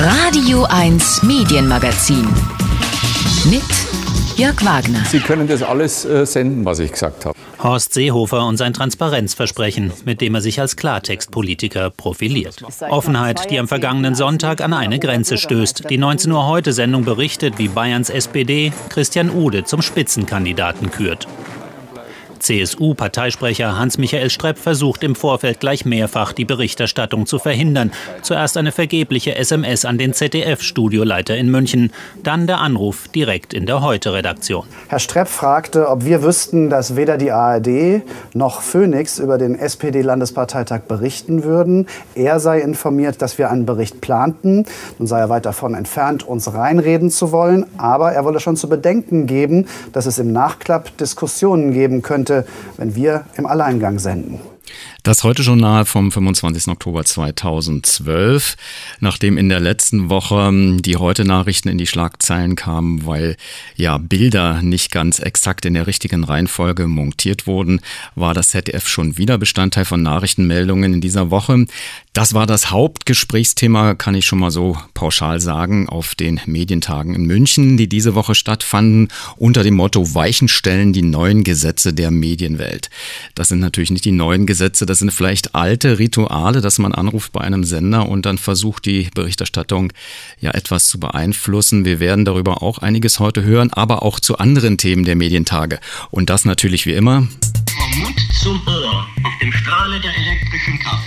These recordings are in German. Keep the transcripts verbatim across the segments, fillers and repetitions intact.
Radio eins Medienmagazin mit Jörg Wagner. Sie können das alles äh, senden, was ich gesagt habe. Horst Seehofer und sein Transparenzversprechen, mit dem er sich als Klartextpolitiker profiliert. Offenheit, die am vergangenen Sonntag an eine Grenze stößt. Die neunzehn Uhr heute-Sendung berichtet, wie Bayerns S P D Christian Ude zum Spitzenkandidaten kürt. C S U-Parteisprecher Hans-Michael Strepp versucht im Vorfeld gleich mehrfach, die Berichterstattung zu verhindern. Zuerst eine vergebliche S M S an den Z D F-Studioleiter in München, dann der Anruf direkt in der Heute-Redaktion. Herr Strepp fragte, ob wir wüssten, dass weder die A R D noch Phoenix über den S P D-Landesparteitag berichten würden. Er sei informiert, dass wir einen Bericht planten. Nun sei er weit davon entfernt, uns reinreden zu wollen. Aber er wolle schon zu bedenken geben, dass es im Nachklapp Diskussionen geben könnte, wenn wir im Alleingang senden. Das Heute-Journal vom fünfundzwanzigsten Oktober zweitausendzwölf, nachdem in der letzten Woche die Heute-Nachrichten in die Schlagzeilen kamen, weil ja Bilder nicht ganz exakt in der richtigen Reihenfolge montiert wurden, war das Z D F schon wieder Bestandteil von Nachrichtenmeldungen in dieser Woche. Das war das Hauptgesprächsthema, kann ich schon mal so pauschal sagen, auf den Medientagen in München, die diese Woche stattfanden, unter dem Motto Weichen stellen, die neuen Gesetze der Medienwelt. Das sind natürlich nicht die neuen Gesetze, das sind vielleicht alte Rituale, dass man anruft bei einem Sender und dann versucht, die Berichterstattung ja etwas zu beeinflussen. Wir werden darüber auch einiges heute hören, aber auch zu anderen Themen der Medientage. Und das natürlich wie immer vom Mund zum Ohr auf dem Strahle der elektrischen Kraft.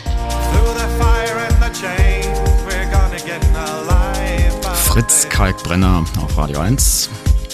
Fritz Kalkbrenner auf Radio eins.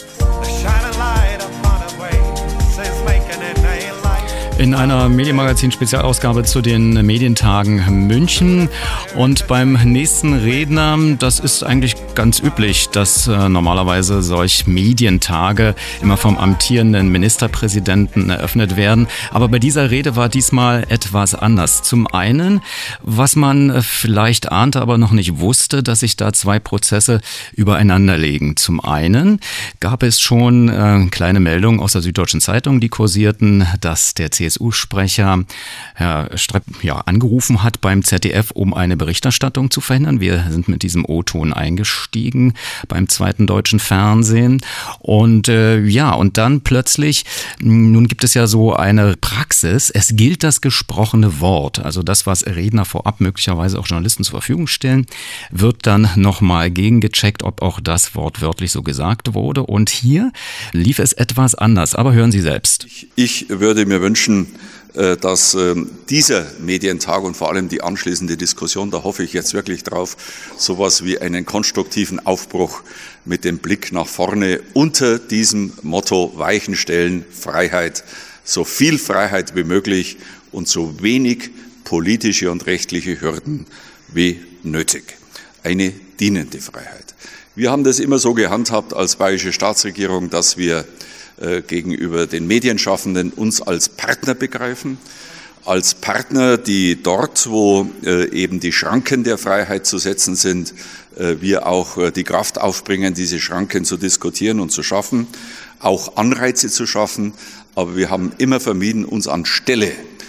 In einer Medienmagazin-Spezialausgabe zu den Medientagen München. Und beim nächsten Redner, das ist eigentlich ganz üblich, dass äh, normalerweise solch Medientage immer vom amtierenden Ministerpräsidenten eröffnet werden. Aber bei dieser Rede war diesmal etwas anders. Zum einen, was man vielleicht ahnte, aber noch nicht wusste, dass sich da zwei Prozesse übereinander legen. Zum einen gab es schon äh, kleine Meldungen aus der Süddeutschen Zeitung, die kursierten, dass der C S U-Sprecher Herr Strepp ja, angerufen hat beim Z D F, um eine Berichterstattung zu verhindern. Wir sind mit diesem O-Ton eingestiegen beim zweiten deutschen Fernsehen. Und äh, ja, und dann plötzlich, nun gibt es ja so eine Praxis, es gilt das gesprochene Wort. Also das, was Redner vorab möglicherweise auch Journalisten zur Verfügung stellen, wird dann nochmal gegengecheckt, ob auch das wortwörtlich so gesagt wurde. Und hier lief es etwas anders. Aber hören Sie selbst. Ich, ich würde mir wünschen, dass dieser Medientag und vor allem die anschließende Diskussion, da hoffe ich jetzt wirklich drauf, sowas wie einen konstruktiven Aufbruch mit dem Blick nach vorne unter diesem Motto Weichen stellen, Freiheit, so viel Freiheit wie möglich und so wenig politische und rechtliche Hürden wie nötig. Eine dienende Freiheit. Wir haben das immer so gehandhabt als bayerische Staatsregierung, dass wir gegenüber den Medienschaffenden uns als Partner begreifen, als Partner, die dort, wo eben die Schranken der Freiheit zu setzen sind, wir auch die Kraft aufbringen, diese Schranken zu diskutieren und zu schaffen, auch Anreize zu schaffen, aber wir haben immer vermieden, uns an Stelle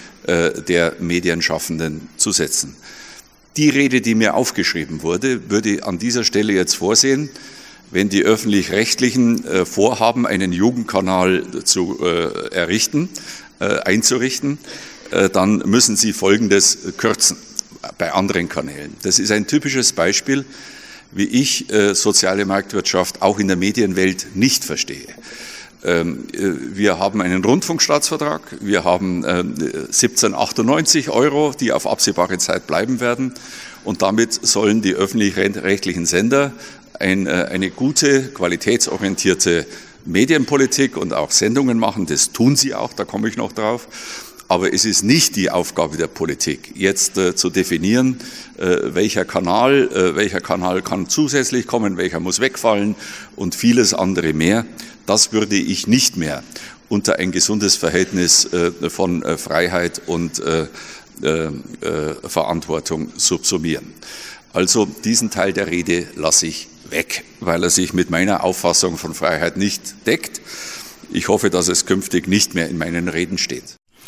der Medienschaffenden zu setzen. Die Rede, die mir aufgeschrieben wurde, würde an dieser Stelle jetzt vorsehen, wenn die Öffentlich-Rechtlichen äh, vorhaben, einen Jugendkanal zu äh, errichten, äh, einzurichten, äh, dann müssen sie Folgendes kürzen bei anderen Kanälen. Das ist ein typisches Beispiel, wie ich äh, soziale Marktwirtschaft auch in der Medienwelt nicht verstehe. Ähm, äh, wir haben einen Rundfunkstaatsvertrag, wir haben äh, siebzehnhundertachtundneunzig Euro, die auf absehbare Zeit bleiben werden, und damit sollen die öffentlich-rechtlichen Sender Ein, eine gute, qualitätsorientierte Medienpolitik und auch Sendungen machen. Das tun sie auch, da komme ich noch drauf. Aber es ist nicht die Aufgabe der Politik, jetzt äh, zu definieren, äh, welcher Kanal, äh, welcher Kanal kann zusätzlich kommen, welcher muss wegfallen und vieles andere mehr. Das würde ich nicht mehr unter ein gesundes Verhältnis äh, von äh, Freiheit und äh, äh, Verantwortung subsumieren. Also diesen Teil der Rede lasse ich weg, weil er sich mit meiner Auffassung von Freiheit nicht deckt. Ich hoffe, dass es künftig nicht mehr in meinen Reden steht.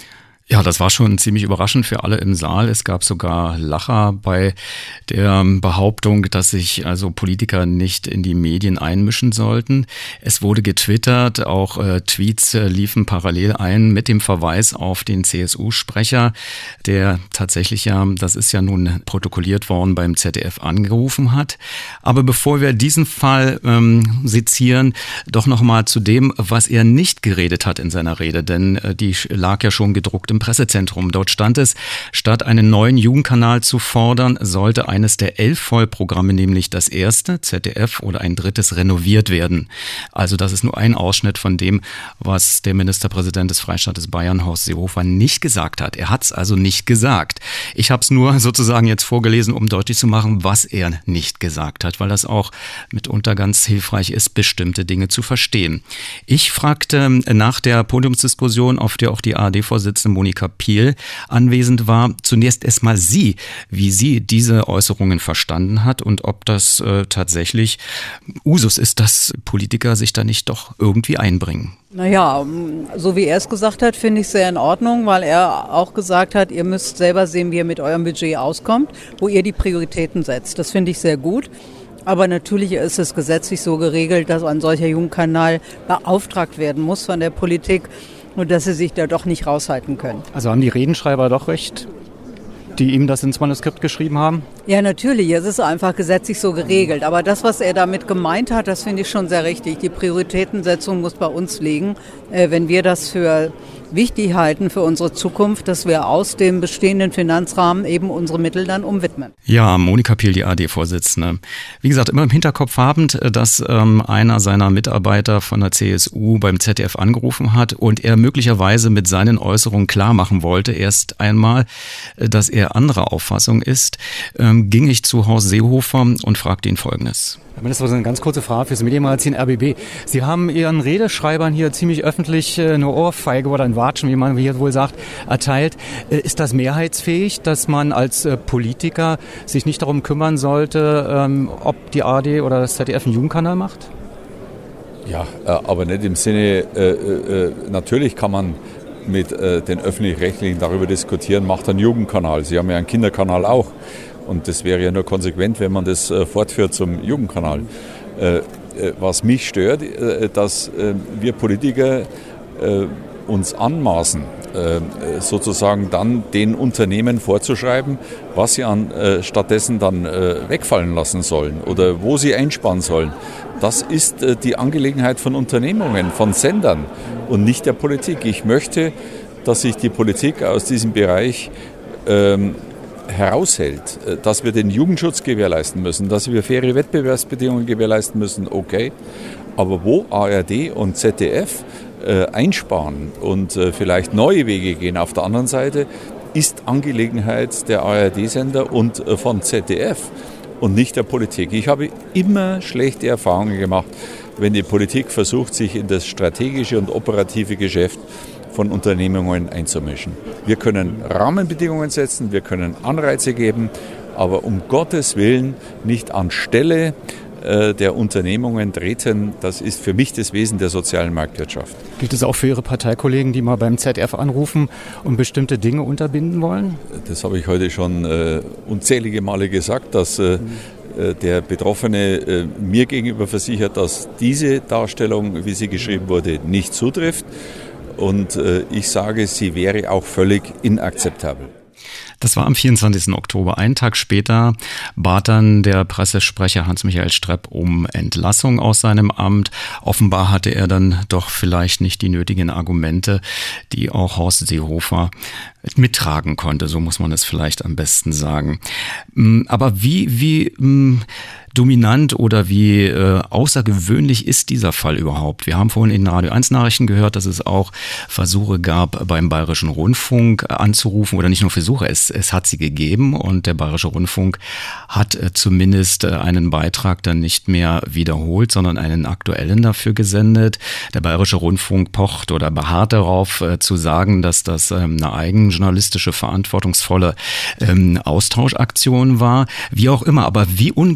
Ja, das war schon ziemlich überraschend für alle im Saal. Es gab sogar Lacher bei der Behauptung, dass sich also Politiker nicht in die Medien einmischen sollten. Es wurde getwittert, auch äh, Tweets äh, liefen parallel ein mit dem Verweis auf den C S U-Sprecher, der tatsächlich ja, das ist ja nun protokolliert worden, beim Z D F angerufen hat. Aber bevor wir diesen Fall ähm, sezieren, doch nochmal zu dem, was er nicht geredet hat in seiner Rede, denn äh, die lag ja schon gedruckt im Pressezentrum. Dort stand es, statt einen neuen Jugendkanal zu fordern, sollte eines der elf Vollprogramme, nämlich das erste, Z D F, oder ein drittes renoviert werden. Also das ist nur ein Ausschnitt von dem, was der Ministerpräsident des Freistaates Bayern, Horst Seehofer, nicht gesagt hat. Er hat es also nicht gesagt. Ich habe es nur sozusagen jetzt vorgelesen, um deutlich zu machen, was er nicht gesagt hat, weil das auch mitunter ganz hilfreich ist, bestimmte Dinge zu verstehen. Ich fragte nach der Podiumsdiskussion, auf der auch die A R D-Vorsitzende Monika Piel anwesend war, zunächst erstmal sie, wie sie diese Äußerungen verstanden hat und ob das äh, tatsächlich Usus ist, dass Politiker sich da nicht doch irgendwie einbringen. Naja, so wie er es gesagt hat, finde ich sehr in Ordnung, weil er auch gesagt hat, ihr müsst selber sehen, wie ihr mit eurem Budget auskommt, wo ihr die Prioritäten setzt. Das finde ich sehr gut. Aber natürlich ist es gesetzlich so geregelt, dass ein solcher Jugendkanal beauftragt werden muss von der Politik und dass sie sich da doch nicht raushalten können. Also haben die Redenschreiber doch recht, die ihm das ins Manuskript geschrieben haben? Ja, natürlich. Es ist einfach gesetzlich so geregelt. Aber das, was er damit gemeint hat, das finde ich schon sehr richtig. Die Prioritätensetzung muss bei uns liegen. Äh, wenn wir das für wichtig halten für unsere Zukunft, dass wir aus dem bestehenden Finanzrahmen eben unsere Mittel dann umwidmen. Ja, Monika Piel, die A R D-Vorsitzende. Wie gesagt, immer im Hinterkopf habend, dass ähm, einer seiner Mitarbeiter von der C S U beim Z D F angerufen hat und er möglicherweise mit seinen Äußerungen klar machen wollte, erst einmal, dass er anderer Auffassung ist, ähm, ging ich zu Horst Seehofer und fragte ihn Folgendes. Herr Minister, eine ganz kurze Frage fürs Medienmagazin R B B. Sie haben Ihren Redeschreibern hier ziemlich öffentlich eine Ohrfeige oder ein Watschen, wie man hier wohl sagt, erteilt. Ist das mehrheitsfähig, dass man als Politiker sich nicht darum kümmern sollte, ob die A R D oder das Z D F einen Jugendkanal macht? Ja, aber nicht im Sinne, äh, äh, natürlich kann man mit äh, den Öffentlich-Rechtlichen darüber diskutieren, macht einen Jugendkanal. Sie haben ja einen Kinderkanal auch. Und das wäre ja nur konsequent, wenn man das äh, fortführt zum Jugendkanal. Äh, äh, was mich stört, äh, dass äh, wir Politiker äh, uns anmaßen, äh, sozusagen dann den Unternehmen vorzuschreiben, was sie an, äh, stattdessen dann äh, wegfallen lassen sollen oder wo sie einsparen sollen. Das ist äh, die Angelegenheit von Unternehmungen, von Sendern und nicht der Politik. Ich möchte, dass sich die Politik aus diesem Bereich ähm, heraushält, dass wir den Jugendschutz gewährleisten müssen, dass wir faire Wettbewerbsbedingungen gewährleisten müssen, okay. Aber wo A R D und Z D F äh, einsparen und äh, vielleicht neue Wege gehen auf der anderen Seite, ist Angelegenheit der A R D-Sender und äh, von Z D F und nicht der Politik. Ich habe immer schlechte Erfahrungen gemacht, wenn die Politik versucht, sich in das strategische und operative Geschäft von Unternehmungen einzumischen. Wir können Rahmenbedingungen setzen, wir können Anreize geben, aber um Gottes Willen nicht anstelle äh, der Unternehmungen treten. Das ist für mich das Wesen der sozialen Marktwirtschaft. Gilt es auch für Ihre Parteikollegen, die mal beim Z D F anrufen und bestimmte Dinge unterbinden wollen? Das habe ich heute schon äh, unzählige Male gesagt, dass äh, der Betroffene äh, mir gegenüber versichert, dass diese Darstellung, wie sie geschrieben wurde, nicht zutrifft. Und äh, ich sage, sie wäre auch völlig inakzeptabel. Das war am vierundzwanzigsten Oktober. Einen Tag später bat dann der Pressesprecher Hans-Michael Strepp um Entlassung aus seinem Amt. Offenbar hatte er dann doch vielleicht nicht die nötigen Argumente, die auch Horst Seehofer mittragen konnte. So muss man es vielleicht am besten sagen. Aber wie, wie dominant oder wie äh, außergewöhnlich ist dieser Fall überhaupt? Wir haben vorhin in Radio eins Nachrichten gehört, dass es auch Versuche gab, beim Bayerischen Rundfunk anzurufen, oder nicht nur Versuche, es, es hat sie gegeben, und der Bayerische Rundfunk hat äh, zumindest äh, einen Beitrag dann nicht mehr wiederholt, sondern einen aktuellen dafür gesendet. Der Bayerische Rundfunk pocht oder beharrt darauf, äh, zu sagen, dass das ähm, eine eigenjournalistische, verantwortungsvolle ähm, Austauschaktion war. Wie auch immer, aber wie ungewöhnlich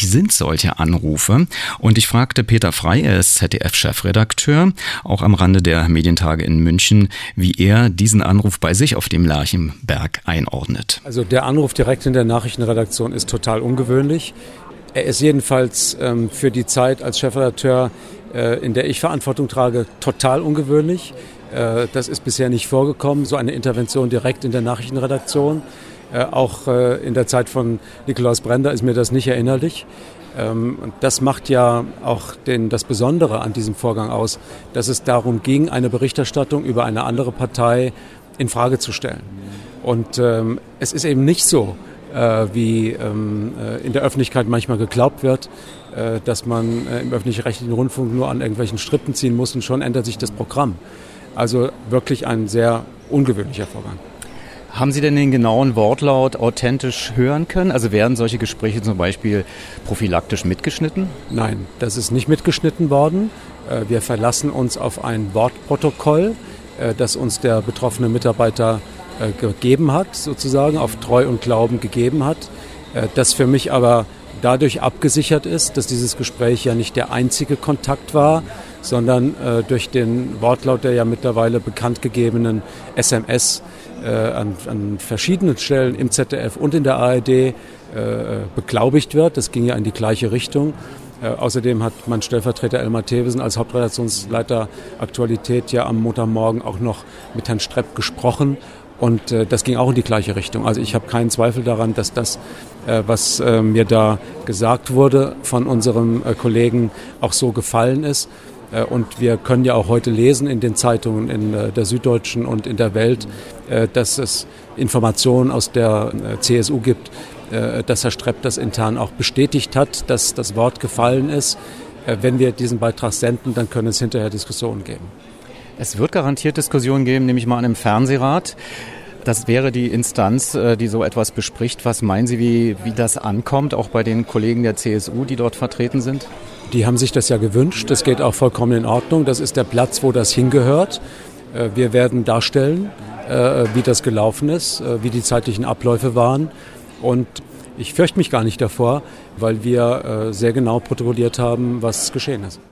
eigentlich sind solche Anrufe? Und ich fragte Peter Frey, er ist Z D F-Chefredakteur, auch am Rande der Medientage in München, wie er diesen Anruf bei sich auf dem Lerchenberg einordnet. Also der Anruf direkt in der Nachrichtenredaktion ist total ungewöhnlich. Er ist jedenfalls ähm, für die Zeit als Chefredakteur, äh, in der ich Verantwortung trage, total ungewöhnlich. Äh, das ist bisher nicht vorgekommen, so eine Intervention direkt in der Nachrichtenredaktion. Äh, auch äh, in der Zeit von Nikolaus Brender ist mir das nicht erinnerlich. Ähm, und das macht ja auch den, das Besondere an diesem Vorgang aus, dass es darum ging, eine Berichterstattung über eine andere Partei in Frage zu stellen. Und ähm, es ist eben nicht so, äh, wie ähm, äh, in der Öffentlichkeit manchmal geglaubt wird, äh, dass man äh, im öffentlich-rechtlichen Rundfunk nur an irgendwelchen Strippen ziehen muss und schon ändert sich das Programm. Also wirklich ein sehr ungewöhnlicher Vorgang. Haben Sie denn den genauen Wortlaut authentisch hören können? Also werden solche Gespräche zum Beispiel prophylaktisch mitgeschnitten? Nein, das ist nicht mitgeschnitten worden. Wir verlassen uns auf ein Wortprotokoll, das uns der betroffene Mitarbeiter gegeben hat, sozusagen auf Treu und Glauben gegeben hat. Das für mich aber dadurch abgesichert ist, dass dieses Gespräch ja nicht der einzige Kontakt war, sondern durch den Wortlaut der ja mittlerweile bekannt gegebenen S M S Äh, an, an verschiedenen Stellen im Z D F und in der A R D äh, beglaubigt wird. Das ging ja in die gleiche Richtung. Äh, außerdem hat mein Stellvertreter Elmar Thewesen als Hauptredaktionsleiter Aktualität ja am Montagmorgen auch noch mit Herrn Strepp gesprochen und äh, das ging auch in die gleiche Richtung. Also ich habe keinen Zweifel daran, dass das, äh, was äh, mir da gesagt wurde von unserem äh, Kollegen, auch so gefallen ist. Und wir können ja auch heute lesen in den Zeitungen, in der Süddeutschen und in der Welt, dass es Informationen aus der C S U gibt, dass Herr Strepp das intern auch bestätigt hat, dass das Wort gefallen ist. Wenn wir diesen Beitrag senden, dann können es hinterher Diskussionen geben. Es wird garantiert Diskussionen geben, nehme ich mal an, im Fernsehrat. Das wäre die Instanz, die so etwas bespricht. Was meinen Sie, wie, wie das ankommt, auch bei den Kollegen der C S U, die dort vertreten sind? Die haben sich das ja gewünscht. Das geht auch vollkommen in Ordnung. Das ist der Platz, wo das hingehört. Wir werden darstellen, wie das gelaufen ist, wie die zeitlichen Abläufe waren. Und ich fürchte mich gar nicht davor, weil wir sehr genau protokolliert haben, was geschehen ist.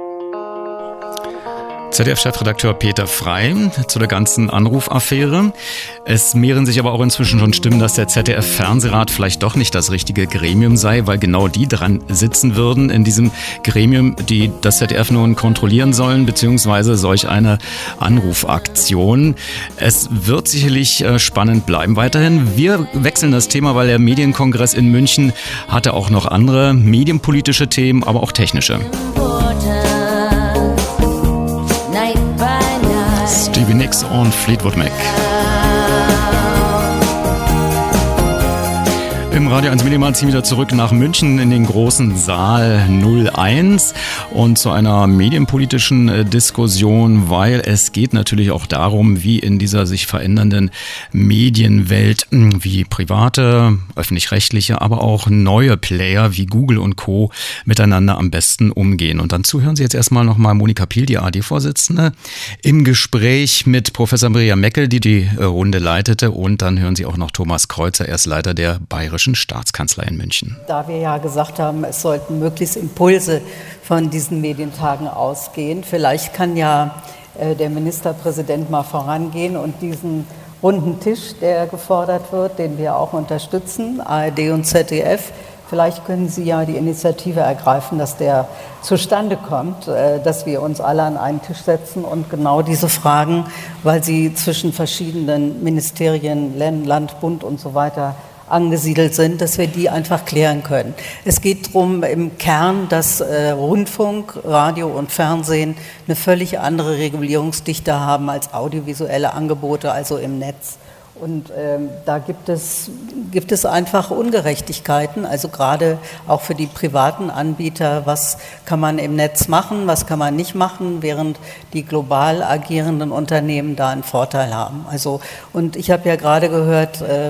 Z D F-Chefredakteur Peter Frey zu der ganzen Anrufaffäre. Es mehren sich aber auch inzwischen schon Stimmen, dass der Z D F-Fernsehrat vielleicht doch nicht das richtige Gremium sei, weil genau die dran sitzen würden in diesem Gremium, die das Z D F nun kontrollieren sollen, beziehungsweise solch eine Anrufaktion. Es wird sicherlich spannend bleiben weiterhin. Wir wechseln das Thema, weil der Medienkongress in München hatte auch noch andere medienpolitische Themen, aber auch technische. Stevie Nicks und Fleetwood Mac. Im Radio eins Medienmagazin wieder zurück nach München in den großen Saal null eins und zu einer medienpolitischen Diskussion, weil es geht natürlich auch darum, wie in dieser sich verändernden Medienwelt, wie private, öffentlich-rechtliche, aber auch neue Player wie Google und Co. miteinander am besten umgehen. Und dazu hören Sie jetzt erstmal nochmal Monika Piel, die A R D-Vorsitzende, im Gespräch mit Professor Miriam Meckel, die die Runde leitete, und dann hören Sie auch noch Thomas Kreuzer, er ist Leiter der Bayerischen Staatskanzlei in München. Da wir ja gesagt haben, es sollten möglichst Impulse von diesen Medientagen ausgehen, vielleicht kann ja äh, der Ministerpräsident mal vorangehen und diesen runden Tisch, der gefordert wird, den wir auch unterstützen, A R D und Z D F, vielleicht können Sie ja die Initiative ergreifen, dass der zustande kommt, äh, dass wir uns alle an einen Tisch setzen und genau diese Fragen, weil sie zwischen verschiedenen Ministerien, Land, Bund und so weiter angesiedelt sind, dass wir die einfach klären können. Es geht darum im Kern, dass äh, Rundfunk, Radio und Fernsehen eine völlig andere Regulierungsdichte haben als audiovisuelle Angebote, also im Netz. Und ähm, da gibt es, gibt es einfach Ungerechtigkeiten, also gerade auch für die privaten Anbieter, was kann man im Netz machen, was kann man nicht machen, während die global agierenden Unternehmen da einen Vorteil haben. Also, und ich habe ja gerade gehört, äh,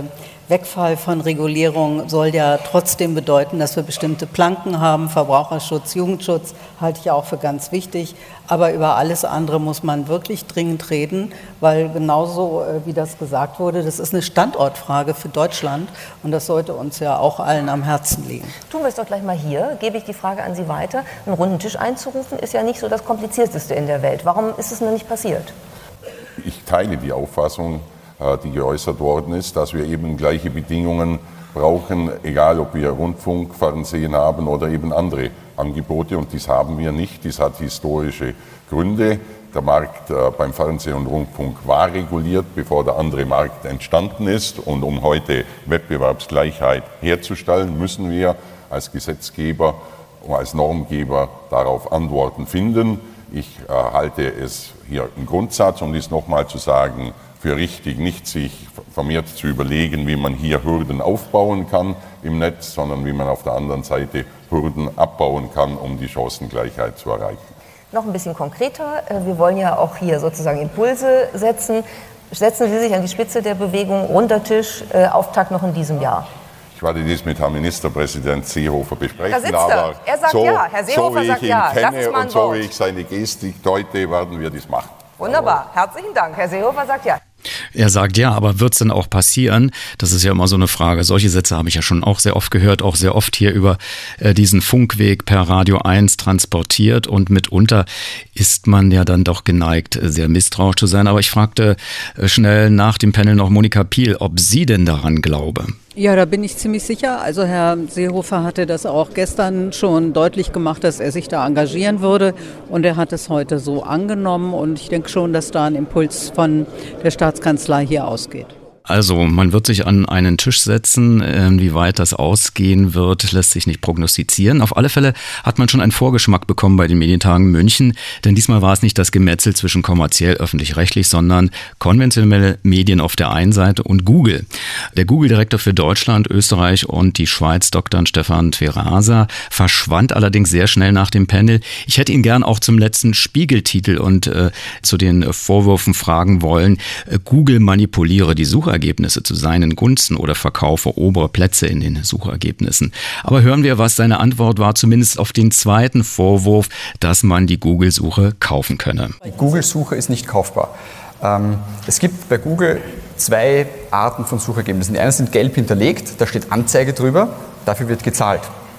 Wegfall von Regulierung soll ja trotzdem bedeuten, dass wir bestimmte Planken haben. Verbraucherschutz, Jugendschutz halte ich auch für ganz wichtig. Aber über alles andere muss man wirklich dringend reden, weil genauso wie das gesagt wurde, das ist eine Standortfrage für Deutschland und das sollte uns ja auch allen am Herzen liegen. Tun wir es doch gleich mal hier. Gebe ich die Frage an Sie weiter. Einen runden Tisch einzurufen ist ja nicht so das Komplizierteste in der Welt. Warum ist es noch nicht passiert? Ich teile die Auffassung, die geäußert worden ist, dass wir eben gleiche Bedingungen brauchen, egal ob wir Rundfunk, Fernsehen haben oder eben andere Angebote. Und dies haben wir nicht. Dies hat historische Gründe. Der Markt äh, beim Fernsehen und Rundfunk war reguliert, bevor der andere Markt entstanden ist. Und um heute Wettbewerbsgleichheit herzustellen, müssen wir als Gesetzgeber und als Normgeber darauf Antworten finden. Ich äh, halte es hier im Grundsatz, um dies nochmal zu sagen, für richtig, nicht sich vermehrt zu überlegen, wie man hier Hürden aufbauen kann im Netz, sondern wie man auf der anderen Seite Hürden abbauen kann, um die Chancengleichheit zu erreichen. Noch ein bisschen konkreter. Wir wollen ja auch hier sozusagen Impulse setzen. Setzen Sie sich an die Spitze der Bewegung, runder Tisch, Auftakt noch in diesem Jahr. Ich werde dies mit Herrn Ministerpräsident Seehofer besprechen. Da sitzt er. Aber er sagt so, ja. Herr Seehofer so wie sagt ich ihn ja. kenne das ist und so wie ich seine Gestik deute, werden wir dies machen. Wunderbar. Herzlichen Dank. Herr Seehofer sagt ja. Er sagt ja, aber wird es denn auch passieren? Das ist ja immer so eine Frage. Solche Sätze habe ich ja schon auch sehr oft gehört, auch sehr oft hier über äh, diesen Funkweg per Radio eins transportiert und mitunter ist man ja dann doch geneigt, sehr misstrauisch zu sein. Aber ich fragte äh, schnell nach dem Panel noch Monika Piel, ob sie denn daran glaube. Ja, da bin ich ziemlich sicher. Also Herr Seehofer hatte das auch gestern schon deutlich gemacht, dass er sich da engagieren würde. Und er hat es heute so angenommen. Und ich denke schon, dass da ein Impuls von der Staatskanzlei hier ausgeht. Also man wird sich an einen Tisch setzen, wie weit das ausgehen wird, lässt sich nicht prognostizieren. Auf alle Fälle hat man schon einen Vorgeschmack bekommen bei den Medientagen München, denn diesmal war es nicht das Gemetzel zwischen kommerziell öffentlich-rechtlich, sondern konventionelle Medien auf der einen Seite und Google. Der Google-Direktor für Deutschland, Österreich und die Schweiz, Doktor Stefan Tweraser, verschwand allerdings sehr schnell nach dem Panel. Ich hätte ihn gern auch zum letzten Spiegeltitel und äh, zu den Vorwürfen fragen wollen, äh, Google manipuliere die Suchergebnisse Ergebnisse zu seinen Gunsten oder verkaufe obere Plätze in den Suchergebnissen. Aber hören wir, was seine Antwort war, zumindest auf den zweiten Vorwurf, dass man die Google-Suche kaufen könne. Die Google-Suche ist nicht kaufbar. Ähm, es gibt bei Google zwei Arten von Suchergebnissen. Die einen sind gelb hinterlegt, da steht Anzeige drüber, dafür wird gezahlt.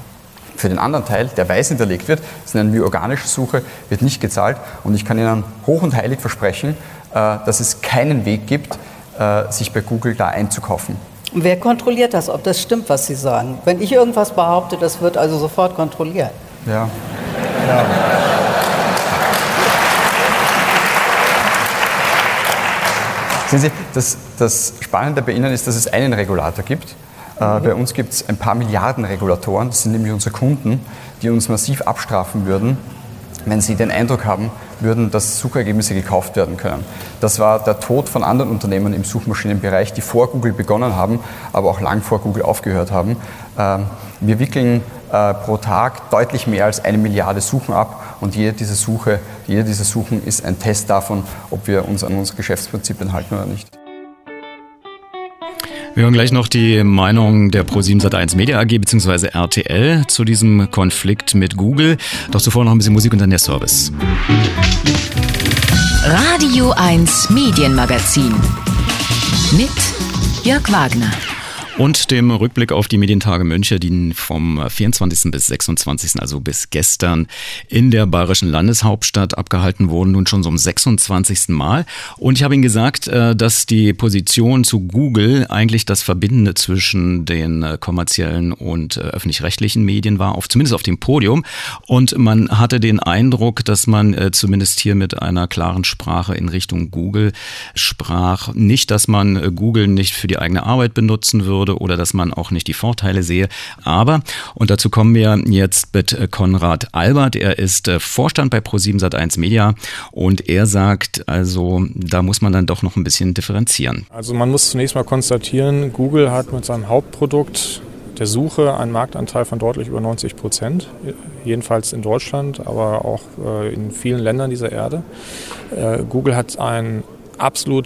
Für den anderen Teil, der weiß hinterlegt wird, das ist eine organische Suche, wird nicht gezahlt. Und ich kann Ihnen hoch und heilig versprechen, äh, dass es keinen Weg gibt, sich bei Google da einzukaufen. Und wer kontrolliert das, ob das stimmt, was Sie sagen? Wenn ich irgendwas behaupte, das wird also sofort kontrolliert. Ja. ja. Sehen Sie, das, das Spannende bei Ihnen ist, dass es einen Regulator gibt. Äh, bei uns gibt es ein paar Milliarden Regulatoren, das sind nämlich unsere Kunden, die uns massiv abstrafen würden, wenn sie den Eindruck haben würden, dass Suchergebnisse gekauft werden können. Das war der Tod von anderen Unternehmen im Suchmaschinenbereich, die vor Google begonnen haben, aber auch lang vor Google aufgehört haben. Wir wickeln pro Tag deutlich mehr als eine Milliarde Suchen ab und jede dieser, Suche, jede dieser Suchen ist ein Test davon, ob wir uns an unsere Geschäftsprinzipien halten oder nicht. Wir hören gleich noch die Meinung der ProSieben Sat eins Media A G bzw. R T L zu diesem Konflikt mit Google. Doch zuvor noch ein bisschen Musik und dann der Service. Radio eins Medienmagazin mit Jörg Wagner. Und dem Rückblick auf die Medientage München, die vom vierundzwanzigsten bis sechsundzwanzigsten, also bis gestern, in der bayerischen Landeshauptstadt abgehalten wurden, nun schon zum sechsundzwanzigsten Mal. Und ich habe Ihnen gesagt, dass die Position zu Google eigentlich das Verbindende zwischen den kommerziellen und öffentlich-rechtlichen Medien war, auf, zumindest auf dem Podium. Und man hatte den Eindruck, dass man zumindest hier mit einer klaren Sprache in Richtung Google sprach. Nicht, dass man Google nicht für die eigene Arbeit benutzen würde, oder dass man auch nicht die Vorteile sehe. Aber, und dazu kommen wir jetzt mit Konrad Albert, er ist Vorstand bei ProSieben Sat eins Media und er sagt, also da muss man dann doch noch ein bisschen differenzieren. Also man muss zunächst mal konstatieren, Google hat mit seinem Hauptprodukt der Suche einen Marktanteil von deutlich über neunzig Prozent, jedenfalls in Deutschland, aber auch in vielen Ländern dieser Erde. Google hat ein absolut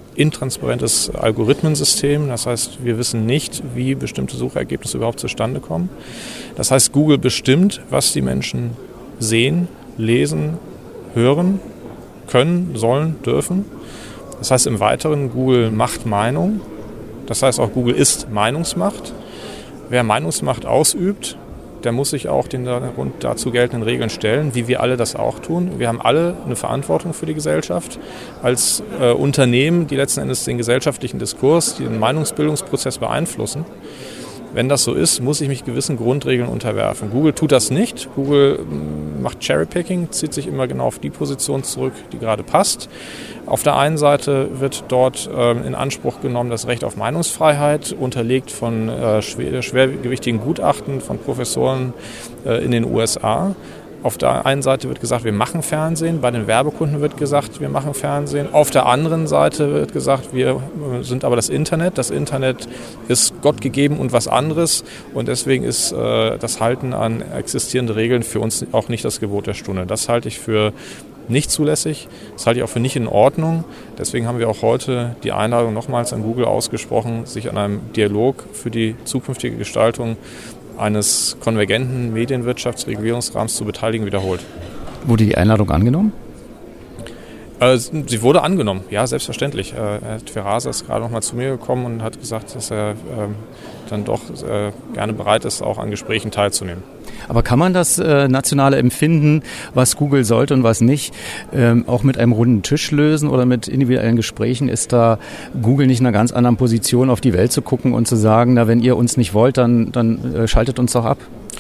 intransparentes Algorithmensystem. Das heißt, wir wissen nicht, wie bestimmte Suchergebnisse überhaupt zustande kommen. Das heißt, Google bestimmt, was die Menschen sehen, lesen, hören, können, sollen, dürfen. Das heißt im Weiteren, Google macht Meinung. Das heißt auch, Google ist Meinungsmacht. Wer Meinungsmacht ausübt, der muss sich auch den dazu geltenden Regeln stellen, wie wir alle das auch tun. Wir haben alle eine Verantwortung für die Gesellschaft als äh, Unternehmen, die letzten Endes den gesellschaftlichen Diskurs, den Meinungsbildungsprozess beeinflussen. Wenn das so ist, muss ich mich gewissen Grundregeln unterwerfen. Google tut das nicht. Google macht Cherrypicking, zieht sich immer genau auf die Position zurück, die gerade passt. Auf der einen Seite wird dort äh, in Anspruch genommen das Recht auf Meinungsfreiheit, unterlegt von äh, schwer, schwergewichtigen Gutachten von Professoren äh, in den U S A. Auf der einen Seite wird gesagt, wir machen Fernsehen, bei den Werbekunden wird gesagt, wir machen Fernsehen. Auf der anderen Seite wird gesagt, wir sind aber das Internet. Das Internet ist Gott gegeben und was anderes und deswegen ist äh, das Halten an existierende Regeln für uns auch nicht das Gebot der Stunde. Das halte ich für nicht zulässig, das halte ich auch für nicht in Ordnung. Deswegen haben wir auch heute die Einladung nochmals an Google ausgesprochen, sich an einem Dialog für die zukünftige Gestaltung eines konvergenten Medienwirtschaftsregulierungsrahmens zu beteiligen, wiederholt. Wurde die Einladung angenommen? Äh, sie wurde angenommen, ja, selbstverständlich. Äh, Herr Tverasa ist gerade noch mal zu mir gekommen und hat gesagt, dass er äh, dann doch äh, gerne bereit ist, auch an Gesprächen teilzunehmen. Aber kann man das äh, nationale Empfinden, was Google sollte und was nicht, ähm, auch mit einem runden Tisch lösen oder mit individuellen Gesprächen? Ist da Google nicht in einer ganz anderen Position, auf die Welt zu gucken und zu sagen, na, wenn ihr uns nicht wollt, dann, dann äh, schaltet uns doch ab?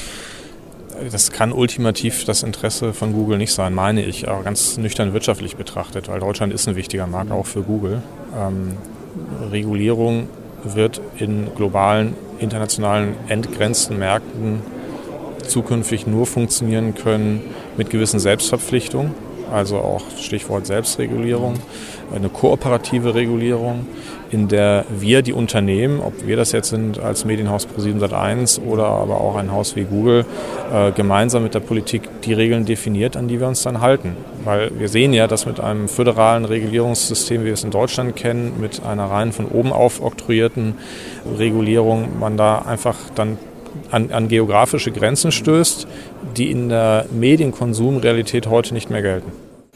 Das kann ultimativ das Interesse von Google nicht sein, meine ich, aber ganz nüchtern wirtschaftlich betrachtet, weil Deutschland ist ein wichtiger Markt, auch für Google. Ähm, Regulierung wird in globalen, internationalen, entgrenzten Märkten zukünftig nur funktionieren können mit gewissen Selbstverpflichtungen, also auch Stichwort Selbstregulierung, eine kooperative Regulierung, in der wir die Unternehmen, ob wir das jetzt sind als Medienhaus ProSieben Sat eins oder aber auch ein Haus wie Google, äh, gemeinsam mit der Politik die Regeln definiert, an die wir uns dann halten. Weil wir sehen ja, dass mit einem föderalen Regulierungssystem, wie wir es in Deutschland kennen, mit einer rein von oben auf oktroyierten Regulierung, man da einfach dann An, an geografische Grenzen stößt, die in der Medienkonsumrealität heute nicht mehr gelten.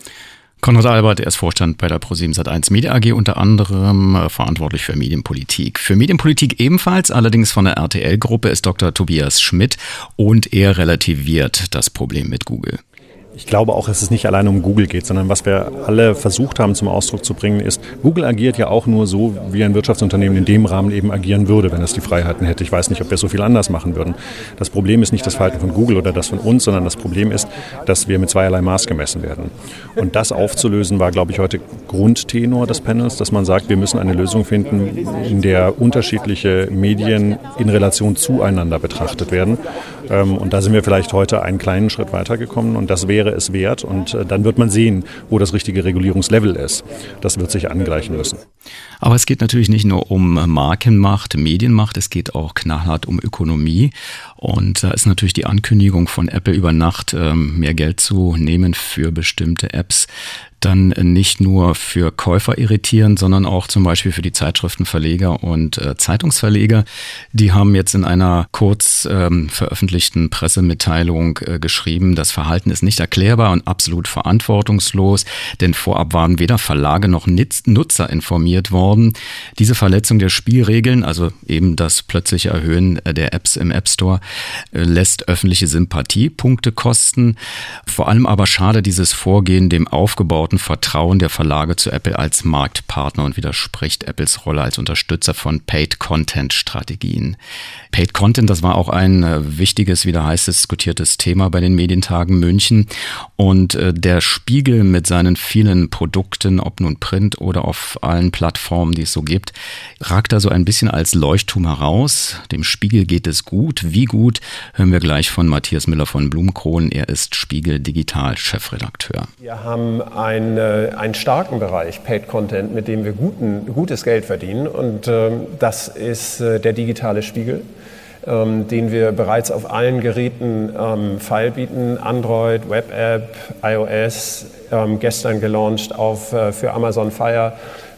Konrad Albert, er ist Vorstand bei der ProSieben Sat eins Media A G, unter anderem äh, verantwortlich für Medienpolitik. Für Medienpolitik ebenfalls, allerdings von der R T L-Gruppe, ist Doktor Tobias Schmidt und er relativiert das Problem mit Google. Ich glaube auch, dass es nicht alleine um Google geht, sondern was wir alle versucht haben zum Ausdruck zu bringen ist, Google agiert ja auch nur so, wie ein Wirtschaftsunternehmen in dem Rahmen eben agieren würde, wenn es die Freiheiten hätte. Ich weiß nicht, ob wir so viel anders machen würden. Das Problem ist nicht das Verhalten von Google oder das von uns, sondern das Problem ist, dass wir mit zweierlei Maß gemessen werden. Und das aufzulösen war, glaube ich, heute Grundtenor des Panels, dass man sagt, wir müssen eine Lösung finden, in der unterschiedliche Medien in Relation zueinander betrachtet werden. Und da sind wir vielleicht heute einen kleinen Schritt weitergekommen und das wäre es wert und dann wird man sehen, wo das richtige Regulierungslevel ist. Das wird sich angleichen müssen. Aber es geht natürlich nicht nur um Markenmacht, Medienmacht, es geht auch knallhart um Ökonomie. Und da ist natürlich die Ankündigung von Apple über Nacht, mehr Geld zu nehmen für bestimmte Apps, dann nicht nur für Käufer irritierend, sondern auch zum Beispiel für die Zeitschriftenverleger und äh, Zeitungsverleger. Die haben jetzt in einer kurz ähm, veröffentlichten Pressemitteilung äh, geschrieben, das Verhalten ist nicht erklärbar und absolut verantwortungslos, denn vorab waren weder Verlage noch Nutzer informiert worden. Diese Verletzung der Spielregeln, also eben das plötzliche Erhöhen der Apps im App Store, äh, lässt öffentliche Sympathiepunkte kosten. Vor allem aber schade dieses Vorgehen dem aufgebauten Vertrauen der Verlage zu Apple als Marktpartner und widerspricht Apples Rolle als Unterstützer von Paid-Content-Strategien. Paid-Content, das war auch ein äh, wichtiges, wie da heißt es, diskutiertes Thema bei den Medientagen München. Und äh, der Spiegel mit seinen vielen Produkten, ob nun Print oder auf allen Plattformen, die es so gibt, ragt da so ein bisschen als Leuchtturm heraus. Dem Spiegel geht es gut. Wie gut, hören wir gleich von Matthias Müller von Blumenkronen. Er ist Spiegel Digital-Chefredakteur. Wir haben ein einen starken Bereich Paid Content, mit dem wir guten, gutes Geld verdienen und ähm, das ist äh, der digitale Spiegel, ähm, den wir bereits auf allen Geräten ähm, feilbieten, Android, Web-App, iOS, ähm, gestern gelauncht auf, äh, für Amazon Fire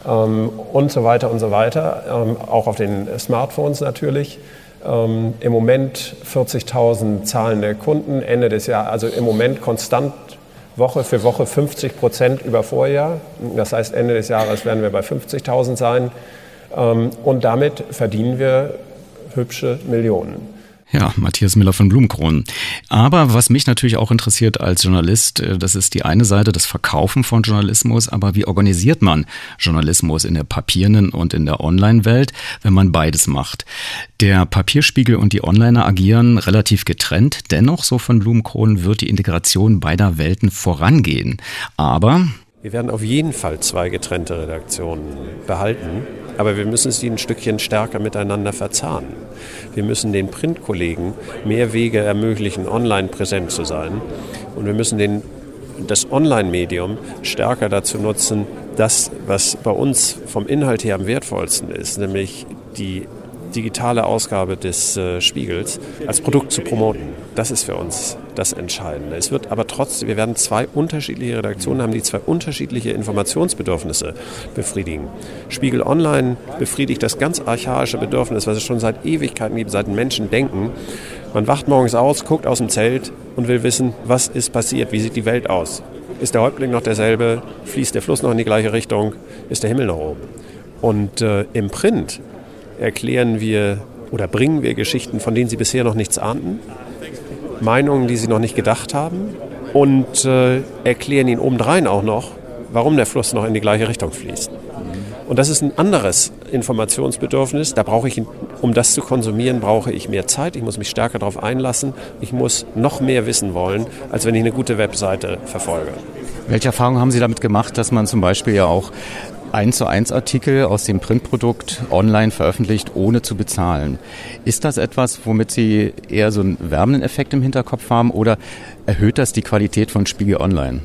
ähm, und so weiter und so weiter, ähm, auch auf den Smartphones natürlich. Ähm, im Moment vierzigtausend zahlende Kunden, Ende des Jahres, also im Moment konstant Woche für Woche fünfzig Prozent über Vorjahr. Das heißt, Ende des Jahres werden wir bei fünfzigtausend sein. Ähm, und damit verdienen wir hübsche Millionen. Ja, Matthias Miller von Blumenkron. Aber was mich natürlich auch interessiert als Journalist, das ist die eine Seite, das Verkaufen von Journalismus. Aber wie organisiert man Journalismus in der papierenden und in der Online-Welt, wenn man beides macht? Der Papierspiegel und die Onliner agieren relativ getrennt. Dennoch, so von Blumenkron, wird die Integration beider Welten vorangehen. Aber wir werden auf jeden Fall zwei getrennte Redaktionen behalten, aber wir müssen sie ein Stückchen stärker miteinander verzahnen. Wir müssen den Printkollegen mehr Wege ermöglichen, online präsent zu sein. Und wir müssen den, das Online-Medium stärker dazu nutzen, das, was bei uns vom Inhalt her am wertvollsten ist, nämlich die digitale Ausgabe des äh, Spiegels, als Produkt zu promoten. Das ist für uns das Entscheidende. Es wird aber trotzdem, wir werden zwei unterschiedliche Redaktionen haben, die zwei unterschiedliche Informationsbedürfnisse befriedigen. Spiegel Online befriedigt das ganz archaische Bedürfnis, was es schon seit Ewigkeiten gibt, seit Menschen denken. Man wacht morgens aus, guckt aus dem Zelt und will wissen, was ist passiert, wie sieht die Welt aus? Ist der Häuptling noch derselbe? Fließt der Fluss noch in die gleiche Richtung? Ist der Himmel noch oben? Und äh, im Print erklären wir oder bringen wir Geschichten, von denen Sie bisher noch nichts ahnten, Meinungen, die Sie noch nicht gedacht haben und äh, erklären Ihnen obendrein auch noch, warum der Fluss noch in die gleiche Richtung fließt. Und das ist ein anderes Informationsbedürfnis. Da brauche ich, um das zu konsumieren, brauche ich mehr Zeit. Ich muss mich stärker darauf einlassen. Ich muss noch mehr wissen wollen, als wenn ich eine gute Webseite verfolge. Welche Erfahrungen haben Sie damit gemacht, dass man zum Beispiel ja auch eins zu eins Artikel aus dem Printprodukt online veröffentlicht, ohne zu bezahlen? Ist das etwas, womit Sie eher so einen wärmenden Effekt im Hinterkopf haben oder erhöht das die Qualität von Spiegel Online?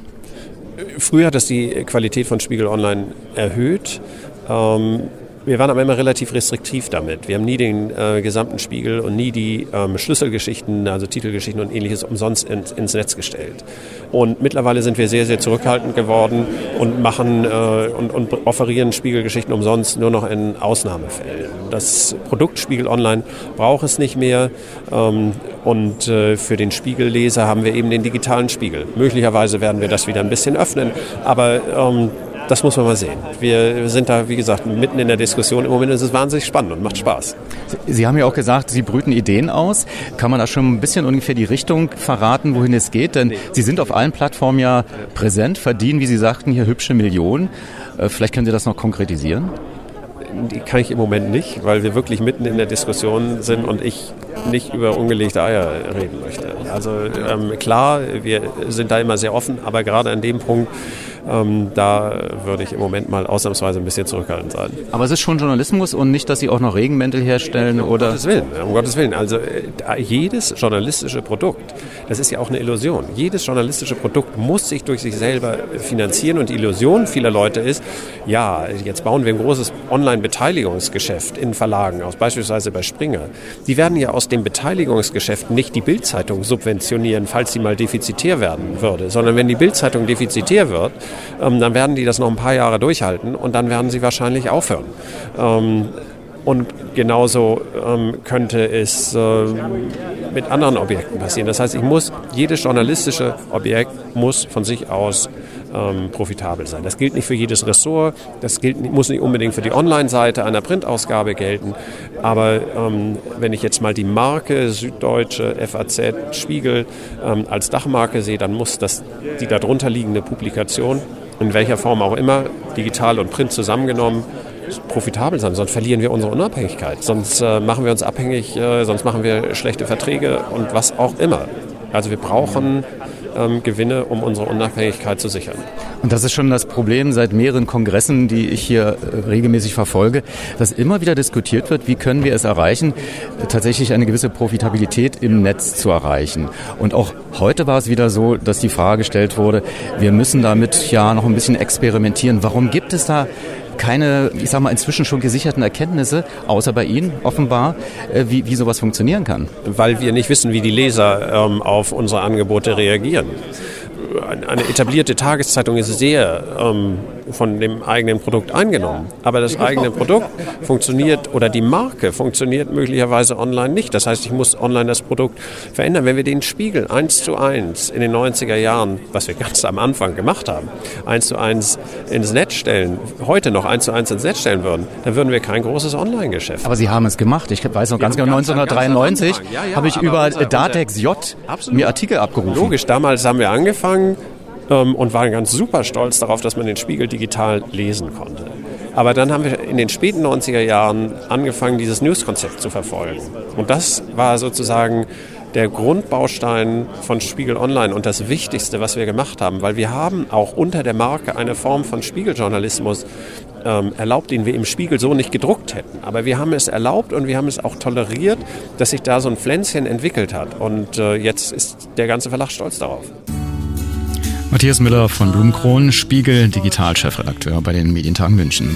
Früher hat das die Qualität von Spiegel Online erhöht. Ähm Wir waren aber immer relativ restriktiv damit. Wir haben nie den äh, gesamten Spiegel und nie die ähm, Schlüsselgeschichten, also Titelgeschichten und Ähnliches umsonst ins, ins Netz gestellt. Und mittlerweile sind wir sehr, sehr zurückhaltend geworden und machen äh, und, und offerieren Spiegelgeschichten umsonst nur noch in Ausnahmefällen. Das Produkt Spiegel Online braucht es nicht mehr. Ähm, und äh, für den Spiegelleser haben wir eben den digitalen Spiegel. Möglicherweise werden wir das wieder ein bisschen öffnen, aber ähm, das muss man mal sehen. Wir sind da, wie gesagt, mitten in der Diskussion. Im Moment ist es wahnsinnig spannend und macht Spaß. Sie haben ja auch gesagt, Sie brüten Ideen aus. Kann man da schon ein bisschen ungefähr die Richtung verraten, wohin es geht? Denn Sie sind auf allen Plattformen ja präsent, verdienen, wie Sie sagten, hier hübsche Millionen. Vielleicht können Sie das noch konkretisieren? Die kann ich im Moment nicht, weil wir wirklich mitten in der Diskussion sind und ich nicht über ungelegte Eier reden möchte. Also ähm, klar, wir sind da immer sehr offen, aber gerade an dem Punkt, ähm, da würde ich im Moment mal ausnahmsweise ein bisschen zurückhaltend sein. Aber es ist schon Journalismus und nicht, dass Sie auch noch Regenmäntel herstellen oder... Um Gottes Willen, um Gottes Willen. Also jedes journalistische Produkt, das ist ja auch eine Illusion. Jedes journalistische Produkt muss sich durch sich selber finanzieren und die Illusion vieler Leute ist, ja, jetzt bauen wir ein großes Online-Beteiligungsgeschäft in Verlagen aus, beispielsweise bei Springer. Die werden ja aus dem Beteiligungsgeschäft nicht die Bild-Zeitung subventionieren, falls sie mal defizitär werden würde, sondern wenn die Bild-Zeitung defizitär wird, ähm, dann werden die das noch ein paar Jahre durchhalten und dann werden sie wahrscheinlich aufhören. Ähm, und genauso ähm, könnte es äh, mit anderen Objekten passieren. Das heißt, ich muss, jedes journalistische Objekt muss von sich aus ähm, profitabel sein. Das gilt nicht für jedes Ressort, das gilt, muss nicht unbedingt für die Online-Seite einer Printausgabe gelten, aber ähm, wenn ich jetzt mal die Marke Süddeutsche, F A Z, Spiegel ähm, als Dachmarke sehe, dann muss das die darunter liegende Publikation, in welcher Form auch immer, digital und Print zusammengenommen, profitabel sein, sonst verlieren wir unsere Unabhängigkeit, sonst äh, machen wir uns abhängig, äh, sonst machen wir schlechte Verträge und was auch immer. Also wir brauchen ähm, Gewinne, um unsere Unabhängigkeit zu sichern. Und das ist schon das Problem seit mehreren Kongressen, die ich hier äh, regelmäßig verfolge, dass immer wieder diskutiert wird, wie können wir es erreichen, äh, tatsächlich eine gewisse Profitabilität im Netz zu erreichen. Und auch heute war es wieder so, dass die Frage gestellt wurde, wir müssen damit ja noch ein bisschen experimentieren. Warum gibt es da keine, ich sag mal, inzwischen schon gesicherten Erkenntnisse, außer bei Ihnen offenbar, wie, wie sowas funktionieren kann? Weil wir nicht wissen, wie die Leser ähm, auf unsere Angebote reagieren. Eine etablierte Tageszeitung ist sehr ähm, von dem eigenen Produkt eingenommen. Aber das eigene Produkt funktioniert oder die Marke funktioniert möglicherweise online nicht. Das heißt, ich muss online das Produkt verändern. Wenn wir den Spiegel eins zu eins in den neunziger Jahren, was wir ganz am Anfang gemacht haben, eins zu eins ins Netz stellen, heute noch eins zu eins ins Netz stellen würden, dann würden wir kein großes Online-Geschäft. Aber Sie haben es gemacht. Ich weiß noch ganz genau, neunzehnhundertdreiundneunzig ja, ja, habe ich über unser, Datex J absolut. mir Artikel abgerufen. Logisch, damals haben wir angefangen ähm, und waren ganz super stolz darauf, dass man den Spiegel digital lesen konnte. Aber dann haben wir in den späten neunziger Jahren angefangen, dieses News-Konzept zu verfolgen. Und das war sozusagen der Grundbaustein von Spiegel Online und das Wichtigste, was wir gemacht haben, weil wir haben auch unter der Marke eine Form von Spiegeljournalismus ähm, erlaubt, den wir im Spiegel so nicht gedruckt hätten. Aber wir haben es erlaubt und wir haben es auch toleriert, dass sich da so ein Pflänzchen entwickelt hat. Und äh, jetzt ist der ganze Verlag stolz darauf. Matthias Müller von Blumenkron, Spiegel Digital-Chefredakteur bei den Medientagen München.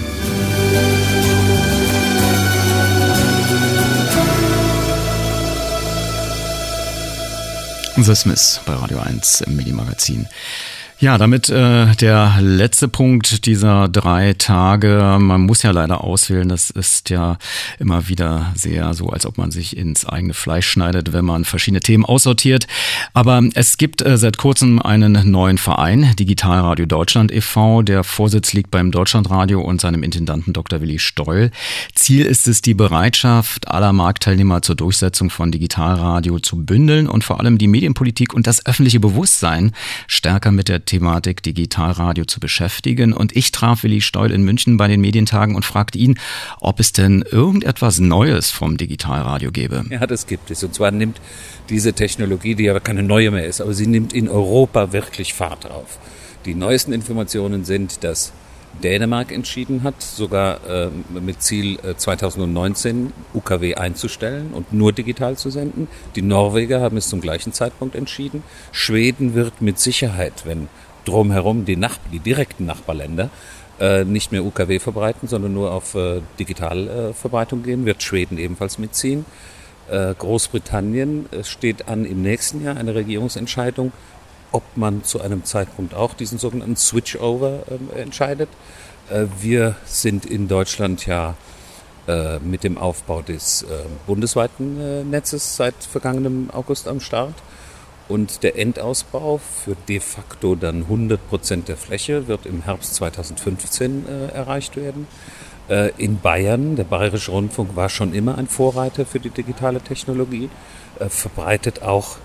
The Smiths bei Radio eins im Medienmagazin. Ja, damit äh, der letzte Punkt dieser drei Tage. Man muss ja leider auswählen. Das ist ja immer wieder sehr so, als ob man sich ins eigene Fleisch schneidet, wenn man verschiedene Themen aussortiert. Aber es gibt äh, seit kurzem einen neuen Verein, Digitalradio Deutschland e V Der Vorsitz liegt beim Deutschlandradio und seinem Intendanten Doktor Willi Steul. Ziel ist es, die Bereitschaft aller Marktteilnehmer zur Durchsetzung von Digitalradio zu bündeln und vor allem die Medienpolitik und das öffentliche Bewusstsein stärker mit der Thematik Digitalradio zu beschäftigen. Und ich traf Willi Steul in München bei den Medientagen und fragte ihn, ob es denn irgendetwas Neues vom Digitalradio gäbe. Ja, das gibt es. Und zwar nimmt diese Technologie, die aber keine neue mehr ist, aber sie nimmt in Europa wirklich Fahrt auf. Die neuesten Informationen sind, dass Dänemark entschieden hat, sogar äh, mit Ziel äh, zweitausendneunzehn U K W einzustellen und nur digital zu senden. Die Norweger haben es zum gleichen Zeitpunkt entschieden. Schweden wird mit Sicherheit, wenn drumherum die, Nach- die direkten Nachbarländer äh, nicht mehr U K W verbreiten, sondern nur auf äh, Digitalverbreitung äh, gehen, wird Schweden ebenfalls mitziehen. Äh, Großbritannien äh, steht an im nächsten Jahr eine Regierungsentscheidung, ob man zu einem Zeitpunkt auch diesen sogenannten Switchover äh, entscheidet. Äh, wir sind in Deutschland ja äh, mit dem Aufbau des äh, bundesweiten äh, Netzes seit vergangenem August am Start. Und der Endausbau für de facto dann hundert Prozent der Fläche wird im Herbst zweitausendfünfzehn äh, erreicht werden. Äh, in Bayern, der Bayerische Rundfunk war schon immer ein Vorreiter für die digitale Technologie, äh, verbreitet auch.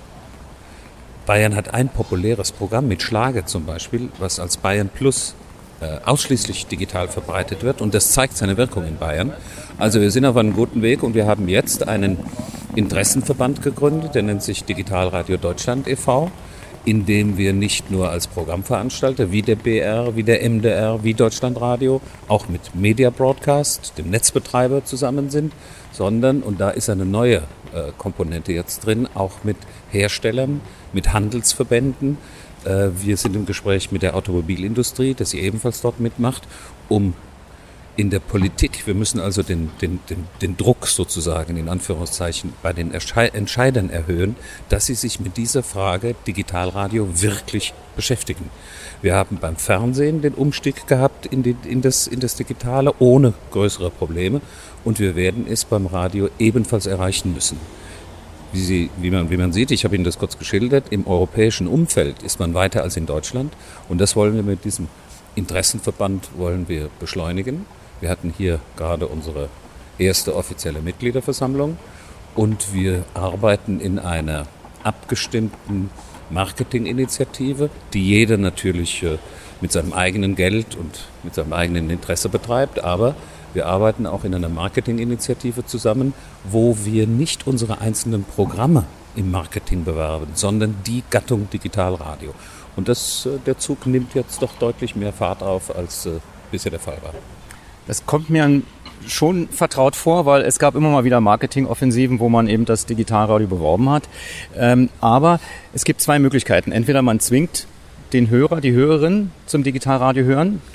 Bayern hat ein populäres Programm mit Schlager zum Beispiel, was als Bayern Plus äh, ausschließlich digital verbreitet wird und das zeigt seine Wirkung in Bayern. Also wir sind auf einem guten Weg und wir haben jetzt einen Interessenverband gegründet, der nennt sich Digitalradio Deutschland e V, in dem wir nicht nur als Programmveranstalter wie der B R, wie der M D R, wie Deutschlandradio, auch mit Media Broadcast, dem Netzbetreiber, zusammen sind, sondern, und da ist eine neue äh, Komponente jetzt drin, auch mit Herstellern, mit Handelsverbänden. Äh, wir sind im Gespräch mit der Automobilindustrie, dass sie ebenfalls dort mitmacht, um in der Politik, wir müssen also den, den, den, den Druck sozusagen in Anführungszeichen bei den Entscheidern erhöhen, dass sie sich mit dieser Frage Digitalradio wirklich beschäftigen. Wir haben beim Fernsehen den Umstieg gehabt in, die, in, das, in das Digitale ohne größere Probleme und wir werden es beim Radio ebenfalls erreichen müssen. Wie, Sie, wie, man, wie man sieht, ich habe Ihnen das kurz geschildert, im europäischen Umfeld ist man weiter als in Deutschland und das wollen wir mit diesem Interessenverband wollen wir beschleunigen. Wir hatten hier gerade unsere erste offizielle Mitgliederversammlung und wir arbeiten in einer abgestimmten Marketinginitiative, die jeder natürlich mit seinem eigenen Geld und mit seinem eigenen Interesse betreibt, aber wir arbeiten auch in einer Marketinginitiative zusammen, wo wir nicht unsere einzelnen Programme im Marketing bewerben, sondern die Gattung Digitalradio. Und das, der Zug nimmt jetzt doch deutlich mehr Fahrt auf, als äh, bisher der Fall war. Das kommt mir schon vertraut vor, weil es gab immer mal wieder Marketingoffensiven, wo man eben das Digitalradio beworben hat. Ähm, aber es gibt zwei Möglichkeiten. Entweder man zwingt den Hörer, die Hörerin zum Digitalradio hören durch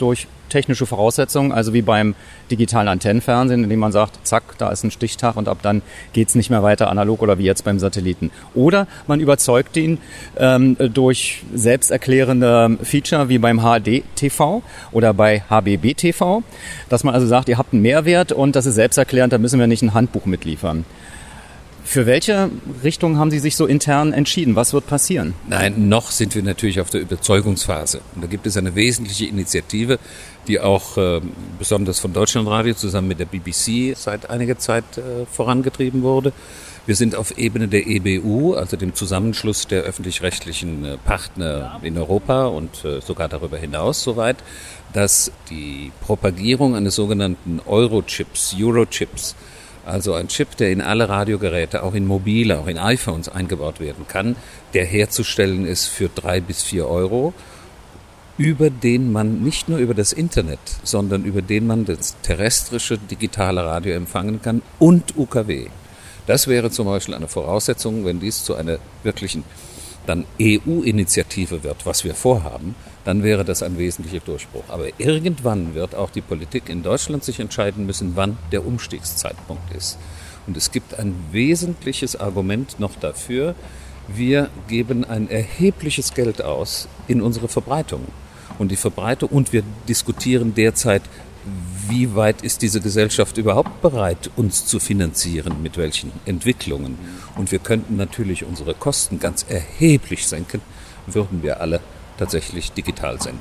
technische Voraussetzungen, also wie beim digitalen Antennenfernsehen, indem man sagt, zack, da ist ein Stichtag und ab dann geht's nicht mehr weiter analog oder wie jetzt beim Satelliten. Oder man überzeugt ihn ähm, durch selbsterklärende Feature wie beim H D T V oder bei H B B T V, dass man also sagt, ihr habt einen Mehrwert und das ist selbsterklärend, da müssen wir nicht ein Handbuch mitliefern. Für welche Richtung haben Sie sich so intern entschieden? Was wird passieren? Nein, noch sind wir natürlich auf der Überzeugungsphase. Und da gibt es eine wesentliche Initiative, die auch äh, besonders von Deutschlandradio zusammen mit der B B C seit einiger Zeit äh, vorangetrieben wurde. Wir sind auf Ebene der E B U, also dem Zusammenschluss der öffentlich-rechtlichen äh, Partner in Europa und äh, sogar darüber hinaus soweit, dass die Propagierung eines sogenannten Eurochips, Eurochips, also ein Chip, der in alle Radiogeräte, auch in mobile, auch in iPhones eingebaut werden kann, der herzustellen ist für drei bis vier Euro, über den man nicht nur über das Internet, sondern über den man das terrestrische digitale Radio empfangen kann und U K W. Das wäre zum Beispiel eine Voraussetzung, wenn dies zu einer wirklichen dann E U-Initiative wird, was wir vorhaben, dann wäre das ein wesentlicher Durchbruch. Aber irgendwann wird auch die Politik in Deutschland sich entscheiden müssen, wann der Umstiegszeitpunkt ist. Und es gibt ein wesentliches Argument noch dafür. Wir geben ein erhebliches Geld aus in unsere Verbreitung. Und die Verbreitung, und wir diskutieren derzeit, wie weit ist diese Gesellschaft überhaupt bereit, uns zu finanzieren, mit welchen Entwicklungen. Und wir könnten natürlich unsere Kosten ganz erheblich senken, würden wir alle tatsächlich digital senden.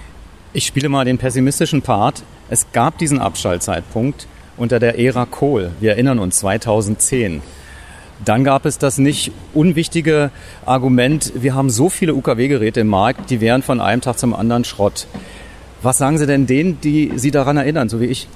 Ich spiele mal den pessimistischen Part. Es gab diesen Abschaltzeitpunkt unter der Ära Kohl. Wir erinnern uns, zweitausendzehn. Dann gab es das nicht unwichtige Argument, wir haben so viele U K W-Geräte im Markt, die wären von einem Tag zum anderen Schrott. Was sagen Sie denn denen, die Sie daran erinnern, so wie ich?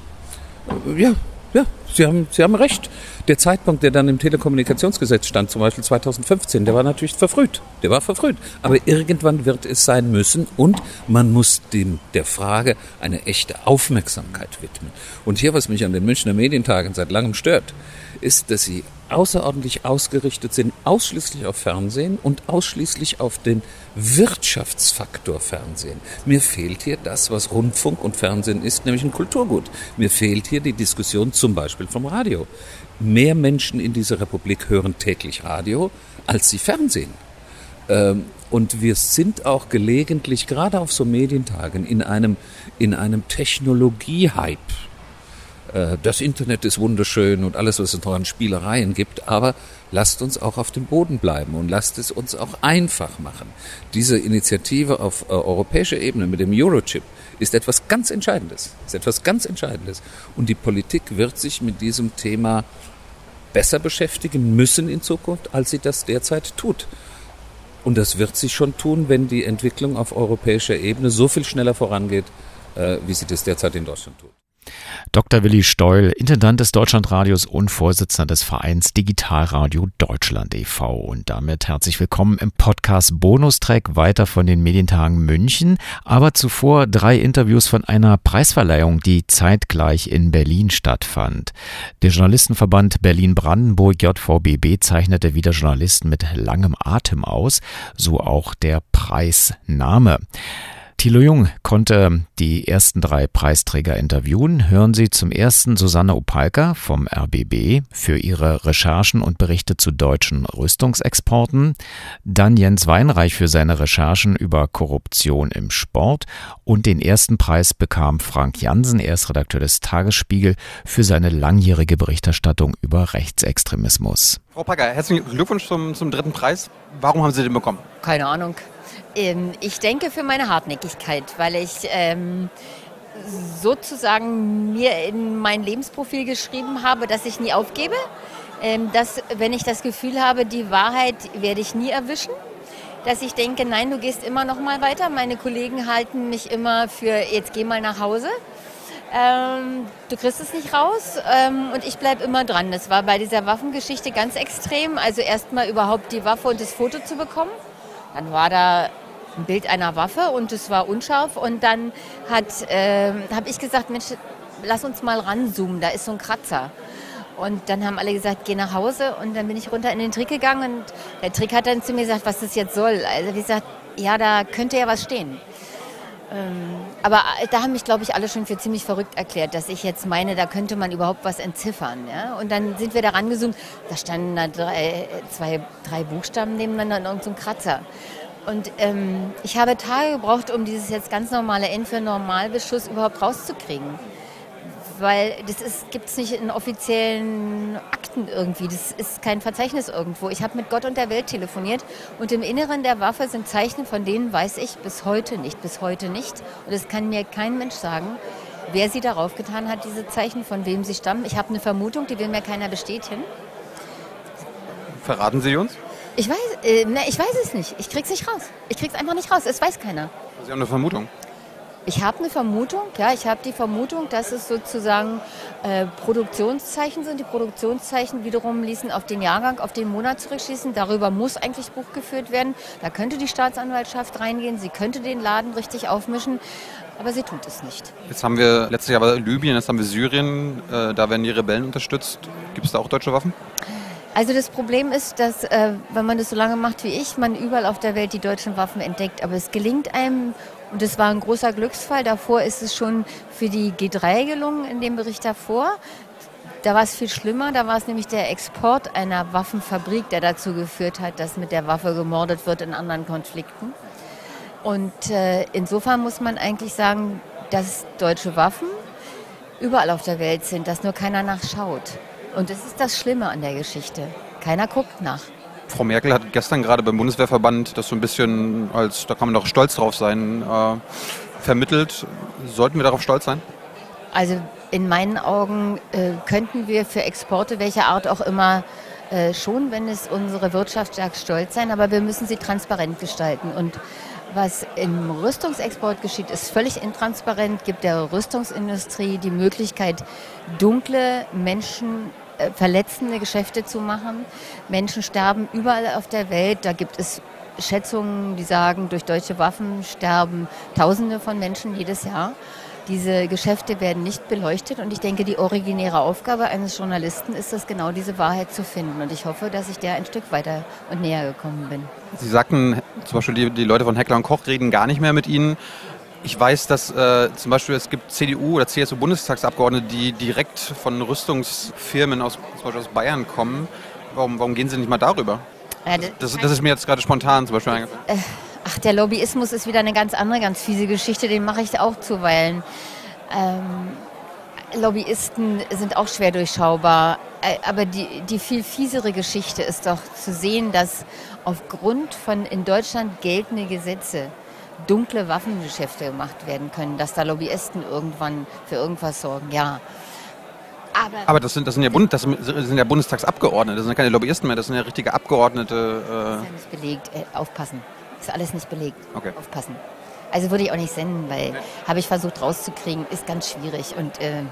Ja, ja, Sie haben, Sie haben recht. Der Zeitpunkt, der dann im Telekommunikationsgesetz stand, zum Beispiel zweitausendfünfzehn, der war natürlich verfrüht. Der war verfrüht. Aber irgendwann wird es sein müssen und man muss dem, der Frage eine echte Aufmerksamkeit widmen. Und hier, was mich an den Münchner Medientagen seit langem stört, ist, dass sie außerordentlich ausgerichtet sind, ausschließlich auf Fernsehen und ausschließlich auf den Wirtschaftsfaktor Fernsehen. Mir fehlt hier das, was Rundfunk und Fernsehen ist, nämlich ein Kulturgut. Mir fehlt hier die Diskussion zum Beispiel vom Radio. Mehr Menschen in dieser Republik hören täglich Radio, als sie Fernsehen. Ähm, und wir sind auch gelegentlich, gerade auf so Medientagen, in einem, in einem Technologie-Hype. Das Internet ist wunderschön und alles, was es noch an Spielereien gibt, aber lasst uns auch auf dem Boden bleiben und lasst es uns auch einfach machen. Diese Initiative auf äh, europäischer Ebene mit dem Eurochip ist etwas ganz Entscheidendes, ist etwas ganz Entscheidendes. Und die Politik wird sich mit diesem Thema besser beschäftigen müssen in Zukunft, als sie das derzeit tut. Und das wird sie schon tun, wenn die Entwicklung auf europäischer Ebene so viel schneller vorangeht, äh, wie sie das derzeit in Deutschland tut. Doktor Willi Steul, Intendant des Deutschlandradios und Vorsitzender des Vereins Digitalradio Deutschland e V. Und damit herzlich willkommen im Podcast Bonustrack weiter von den Medientagen München. Aber zuvor drei Interviews von einer Preisverleihung, die zeitgleich in Berlin stattfand. Der Journalistenverband Berlin-Brandenburg J V B B zeichnete wieder Journalisten mit langem Atem aus, so auch der Preisname. Thilo Jung konnte die ersten drei Preisträger interviewen. Hören Sie zum ersten Susanne Opalka vom R B B für ihre Recherchen und Berichte zu deutschen Rüstungsexporten. Dann Jens Weinreich für seine Recherchen über Korruption im Sport. Und den ersten Preis bekam Frank Jansen, er ist Redakteur des Tagesspiegel, für seine langjährige Berichterstattung über Rechtsextremismus. Frau Opalka, herzlichen Glückwunsch zum, zum dritten Preis. Warum haben Sie den bekommen? Keine Ahnung. Ich denke für meine Hartnäckigkeit, weil ich ähm, sozusagen mir in mein Lebensprofil geschrieben habe, dass ich nie aufgebe, ähm, dass wenn ich das Gefühl habe, die Wahrheit werde ich nie erwischen, dass ich denke, nein, du gehst immer noch mal weiter. Meine Kollegen halten mich immer für, jetzt geh mal nach Hause. Ähm, du kriegst es nicht raus ähm, und ich bleibe immer dran. Das war bei dieser Waffengeschichte ganz extrem, also erstmal überhaupt die Waffe und das Foto zu bekommen. Dann war da ein Bild einer Waffe und es war unscharf und dann äh, habe ich gesagt, Mensch, lass uns mal ranzoomen, da ist so ein Kratzer. Und dann haben alle gesagt, geh nach Hause und dann bin ich runter in den Trick gegangen und der Trick hat dann zu mir gesagt, was das jetzt soll. Also wie gesagt, ja, da könnte ja was stehen. Ähm, aber da haben mich, glaube ich, alle schon für ziemlich verrückt erklärt, dass ich jetzt meine, da könnte man überhaupt was entziffern. Ja? Und dann sind wir da rangezoomt, da standen da drei, zwei, drei Buchstaben nebeneinander und irgend so ein Kratzer. Und ähm, ich habe Tage gebraucht, um dieses jetzt ganz normale N für Normalbeschuss überhaupt rauszukriegen. Weil das gibt es nicht in offiziellen Akten irgendwie, das ist kein Verzeichnis irgendwo. Ich habe mit Gott und der Welt telefoniert und im Inneren der Waffe sind Zeichen, von denen weiß ich bis heute nicht, bis heute nicht. Und es kann mir kein Mensch sagen, wer sie darauf getan hat, diese Zeichen, von wem sie stammen. Ich habe eine Vermutung, die will mir keiner bestätigen. Verraten Sie uns? Ich weiß, äh, ne, ich weiß es nicht. Ich krieg's nicht raus. Ich krieg's einfach nicht raus. Es weiß keiner. Sie haben eine Vermutung? Ich habe eine Vermutung, ja, ich habe die Vermutung, dass es sozusagen äh, Produktionszeichen sind. Die Produktionszeichen wiederum ließen auf den Jahrgang, auf den Monat zurückschließen. Darüber muss eigentlich Buch geführt werden. Da könnte die Staatsanwaltschaft reingehen, sie könnte den Laden richtig aufmischen, aber sie tut es nicht. Jetzt haben wir letztes Jahr war Libyen, jetzt haben wir Syrien, äh, da werden die Rebellen unterstützt. Gibt es da auch deutsche Waffen? Also das Problem ist, dass, äh, wenn man das so lange macht wie ich, man überall auf der Welt die deutschen Waffen entdeckt. Aber es gelingt einem, und das war ein großer Glücksfall, davor ist es schon für die G drei gelungen, in dem Bericht davor. Da war es viel schlimmer, da war es nämlich der Export einer Waffenfabrik, der dazu geführt hat, dass mit der Waffe gemordet wird in anderen Konflikten. Und äh, insofern muss man eigentlich sagen, dass deutsche Waffen überall auf der Welt sind, dass nur keiner nachschaut. Und das ist das Schlimme an der Geschichte. Keiner guckt nach. Frau Merkel hat gestern gerade beim Bundeswehrverband das so ein bisschen als, da kann man doch stolz drauf sein, äh, vermittelt. Sollten wir darauf stolz sein? Also in meinen Augen äh, könnten wir für Exporte welcher Art auch immer äh, schon, wenn es unsere Wirtschaft stärkt, stolz sein. Aber wir müssen sie transparent gestalten. Und was im Rüstungsexport geschieht, ist völlig intransparent, gibt der Rüstungsindustrie die Möglichkeit, dunkle Menschen, äh, verletzende Geschäfte zu machen. Menschen sterben überall auf der Welt. Da gibt es Schätzungen, die sagen, durch deutsche Waffen sterben Tausende von Menschen jedes Jahr. Diese Geschäfte werden nicht beleuchtet und ich denke, die originäre Aufgabe eines Journalisten ist es, genau diese Wahrheit zu finden. Und ich hoffe, dass ich der ein Stück weiter und näher gekommen bin. Sie sagten, zum Beispiel die, die Leute von Heckler und Koch reden gar nicht mehr mit Ihnen. Ich weiß, dass äh, zum Beispiel es gibt C D U- oder C S U-Bundestagsabgeordnete, die direkt von Rüstungsfirmen aus, zum Beispiel aus Bayern kommen. Warum, warum gehen Sie nicht mal darüber? Ja, das, das, das ist mir jetzt gerade spontan zum Beispiel eingefallen. Äh, Ach, der Lobbyismus ist wieder eine ganz andere, ganz fiese Geschichte, den mache ich auch zuweilen. Ähm, Lobbyisten sind auch schwer durchschaubar, äh, aber die, die viel fiesere Geschichte ist doch zu sehen, dass aufgrund von in Deutschland geltenden Gesetze dunkle Waffengeschäfte gemacht werden können, dass da Lobbyisten irgendwann für irgendwas sorgen, ja. Aber, aber das, sind, das, sind ja Bund, das sind ja Bundestagsabgeordnete, das sind ja keine Lobbyisten mehr, das sind ja richtige Abgeordnete. Äh das ist ja nicht belegt, äh, aufpassen. Ist alles nicht belegt. Okay. Aufpassen. Also würde ich auch nicht senden, weil habe ich versucht rauszukriegen, ist ganz schwierig und äh,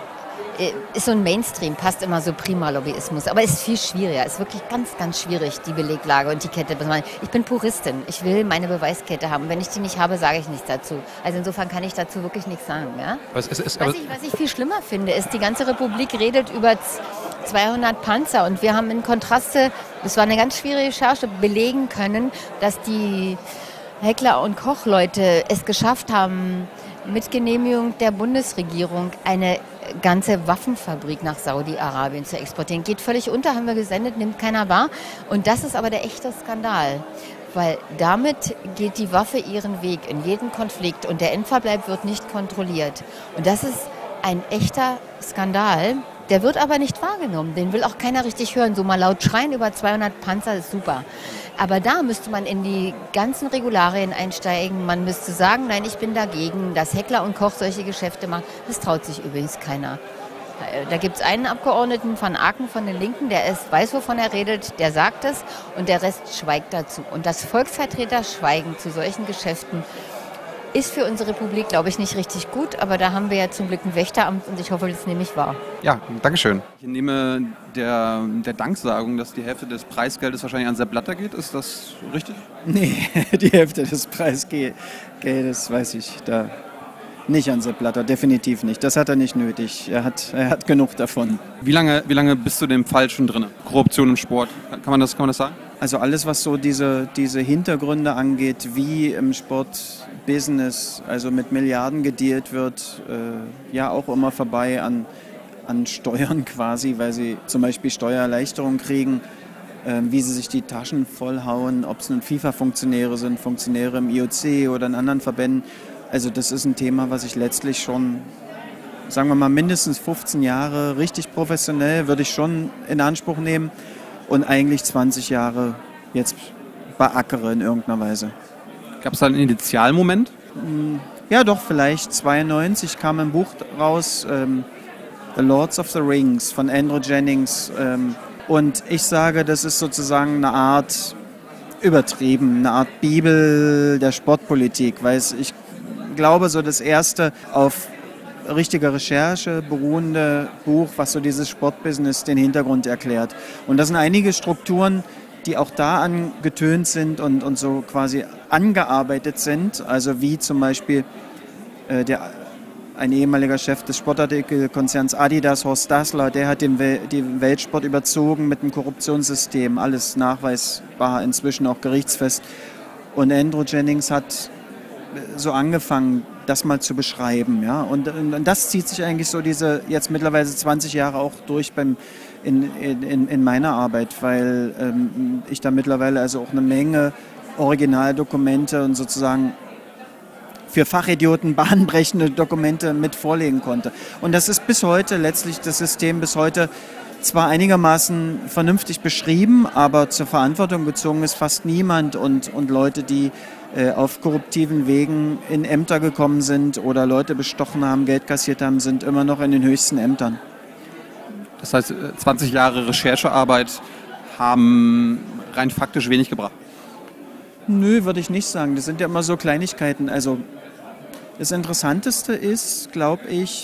ist so ein Mainstream, passt immer so prima Lobbyismus, aber ist viel schwieriger, ist wirklich ganz, ganz schwierig, die Beleglage und die Kette. Ich bin Puristin, ich will meine Beweiskette haben. Wenn ich die nicht habe, sage ich nichts dazu. Also insofern kann ich dazu wirklich nichts sagen. Ja? Was, ist, ist, was, ich, was ich viel schlimmer finde, ist, die ganze Republik redet über zweihundert Panzer und wir haben in Kontraste, das war eine ganz schwierige Recherche, belegen können, dass die Heckler- und Koch-Leute es geschafft haben, mit Genehmigung der Bundesregierung eine ganze Waffenfabrik nach Saudi-Arabien zu exportieren. Geht völlig unter, haben wir gesendet, nimmt keiner wahr. Und das ist aber der echte Skandal, weil damit geht die Waffe ihren Weg in jeden Konflikt und der Endverbleib wird nicht kontrolliert. Und das ist ein echter Skandal. Der wird aber nicht wahrgenommen, den will auch keiner richtig hören. So mal laut schreien über zweihundert Panzer ist super. Aber da müsste man in die ganzen Regularien einsteigen. Man müsste sagen, nein, ich bin dagegen, dass Heckler und Koch solche Geschäfte machen. Das traut sich übrigens keiner. Da gibt es einen Abgeordneten von Aachen von den Linken, der ist, weiß, wovon er redet, der sagt es und der Rest schweigt dazu. Und das Volksvertreter schweigen zu solchen Geschäften ist für unsere Republik, glaube ich, nicht richtig gut, aber da haben wir ja zum Glück ein Wächteramt und ich hoffe, das nehme ich wahr. Ja, Dankeschön. Ich nehme der, der Danksagung, dass die Hälfte des Preisgeldes wahrscheinlich an Sepp Blatter geht. Ist das richtig? Nee, die Hälfte des Preisgeldes weiß ich da nicht an Sepp Blatter, definitiv nicht. Das hat er nicht nötig. Er hat, er hat genug davon. Wie lange, wie lange bist du in dem Fall schon drin? Korruption im Sport, kann man das, kann man das sagen? Also alles, was so diese, diese Hintergründe angeht, wie im Sportbusiness, also mit Milliarden gedealt wird, äh, ja auch immer vorbei an, an Steuern quasi, weil sie zum Beispiel Steuererleichterungen kriegen, äh, wie sie sich die Taschen vollhauen, ob es nun FIFA-Funktionäre sind, Funktionäre im I O C oder in anderen Verbänden. Also das ist ein Thema, was ich letztlich schon, sagen wir mal, mindestens fünfzehn Jahre richtig professionell würde ich schon in Anspruch nehmen. Und eigentlich zwanzig Jahre jetzt beackere in irgendeiner Weise. Gab es da einen Initialmoment? Ja, doch, vielleicht zweiundneunzig kam ein Buch raus, ähm, The Lords of the Rings von Andrew Jennings. Ähm, und ich sage, das ist sozusagen eine Art, übertrieben, eine Art Bibel der Sportpolitik, weil es, ich glaube, so das erste auf richtige Recherche beruhende Buch, was so dieses Sportbusiness den Hintergrund erklärt. Und das sind einige Strukturen, die auch da angetönt sind und, und so quasi angearbeitet sind. Also wie zum Beispiel äh, der, ein ehemaliger Chef des Sportartikelkonzerns Adidas, Horst Dassler, der hat den, Wel- den Weltsport überzogen mit einem Korruptionssystem. Alles nachweisbar, inzwischen auch gerichtsfest. Und Andrew Jennings hat so angefangen, das mal zu beschreiben, ja, und, und das zieht sich eigentlich so diese jetzt mittlerweile zwanzig Jahre auch durch beim in, in, in meiner Arbeit, weil ähm, ich da mittlerweile also auch eine Menge Originaldokumente und sozusagen für Fachidioten bahnbrechende Dokumente mit vorlegen konnte. Und das ist bis heute letztlich das System bis heute zwar einigermaßen vernünftig beschrieben, aber zur Verantwortung gezogen ist fast niemand und, und Leute, die äh, auf korruptiven Wegen in Ämter gekommen sind oder Leute bestochen haben, Geld kassiert haben, sind immer noch in den höchsten Ämtern. Das heißt, zwanzig Jahre Recherchearbeit haben rein faktisch wenig gebracht? Nö, würde ich nicht sagen. Das sind ja immer so Kleinigkeiten. Also das Interessanteste ist, glaube ich,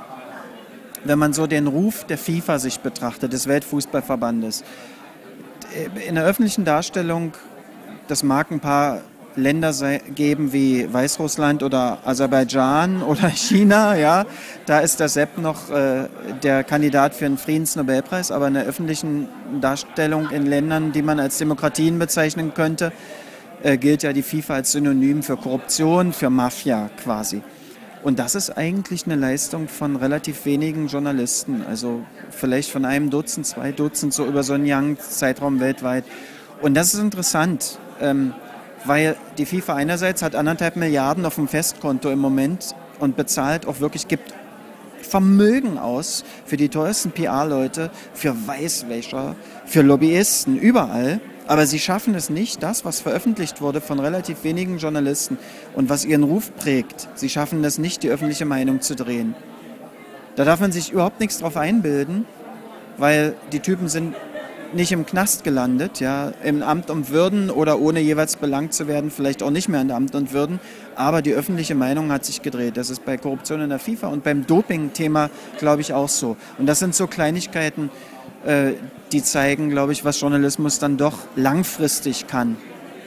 wenn man so den Ruf der FIFA sich betrachtet, des Weltfußballverbandes. In der öffentlichen Darstellung, das mag ein paar Länder sei, geben wie Weißrussland oder Aserbaidschan oder China, ja, da ist der Sepp noch äh, der Kandidat für einen Friedensnobelpreis, aber in der öffentlichen Darstellung in Ländern, die man als Demokratien bezeichnen könnte, äh, gilt ja die FIFA als Synonym für Korruption, für Mafia quasi. Und das ist eigentlich eine Leistung von relativ wenigen Journalisten, also vielleicht von einem Dutzend, zwei Dutzend, so über so einen langen Zeitraum weltweit. Und das ist interessant, ähm, weil die FIFA einerseits hat anderthalb Milliarden auf dem Festkonto im Moment und bezahlt auch wirklich, gibt Vermögen aus für die teuersten P R-Leute, für Weißwäscher, für Lobbyisten, überall. Aber sie schaffen es nicht, das, was veröffentlicht wurde von relativ wenigen Journalisten und was ihren Ruf prägt, sie schaffen es nicht, die öffentliche Meinung zu drehen. Da darf man sich überhaupt nichts drauf einbilden, weil die Typen sind nicht im Knast gelandet, ja, im Amt und Würden oder ohne jeweils belangt zu werden, vielleicht auch nicht mehr in Amt und Würden, aber die öffentliche Meinung hat sich gedreht. Das ist bei Korruption in der FIFA und beim Doping-Thema, glaube ich, auch so. Und das sind so Kleinigkeiten, äh, die zeigen, glaube ich, was Journalismus dann doch langfristig kann.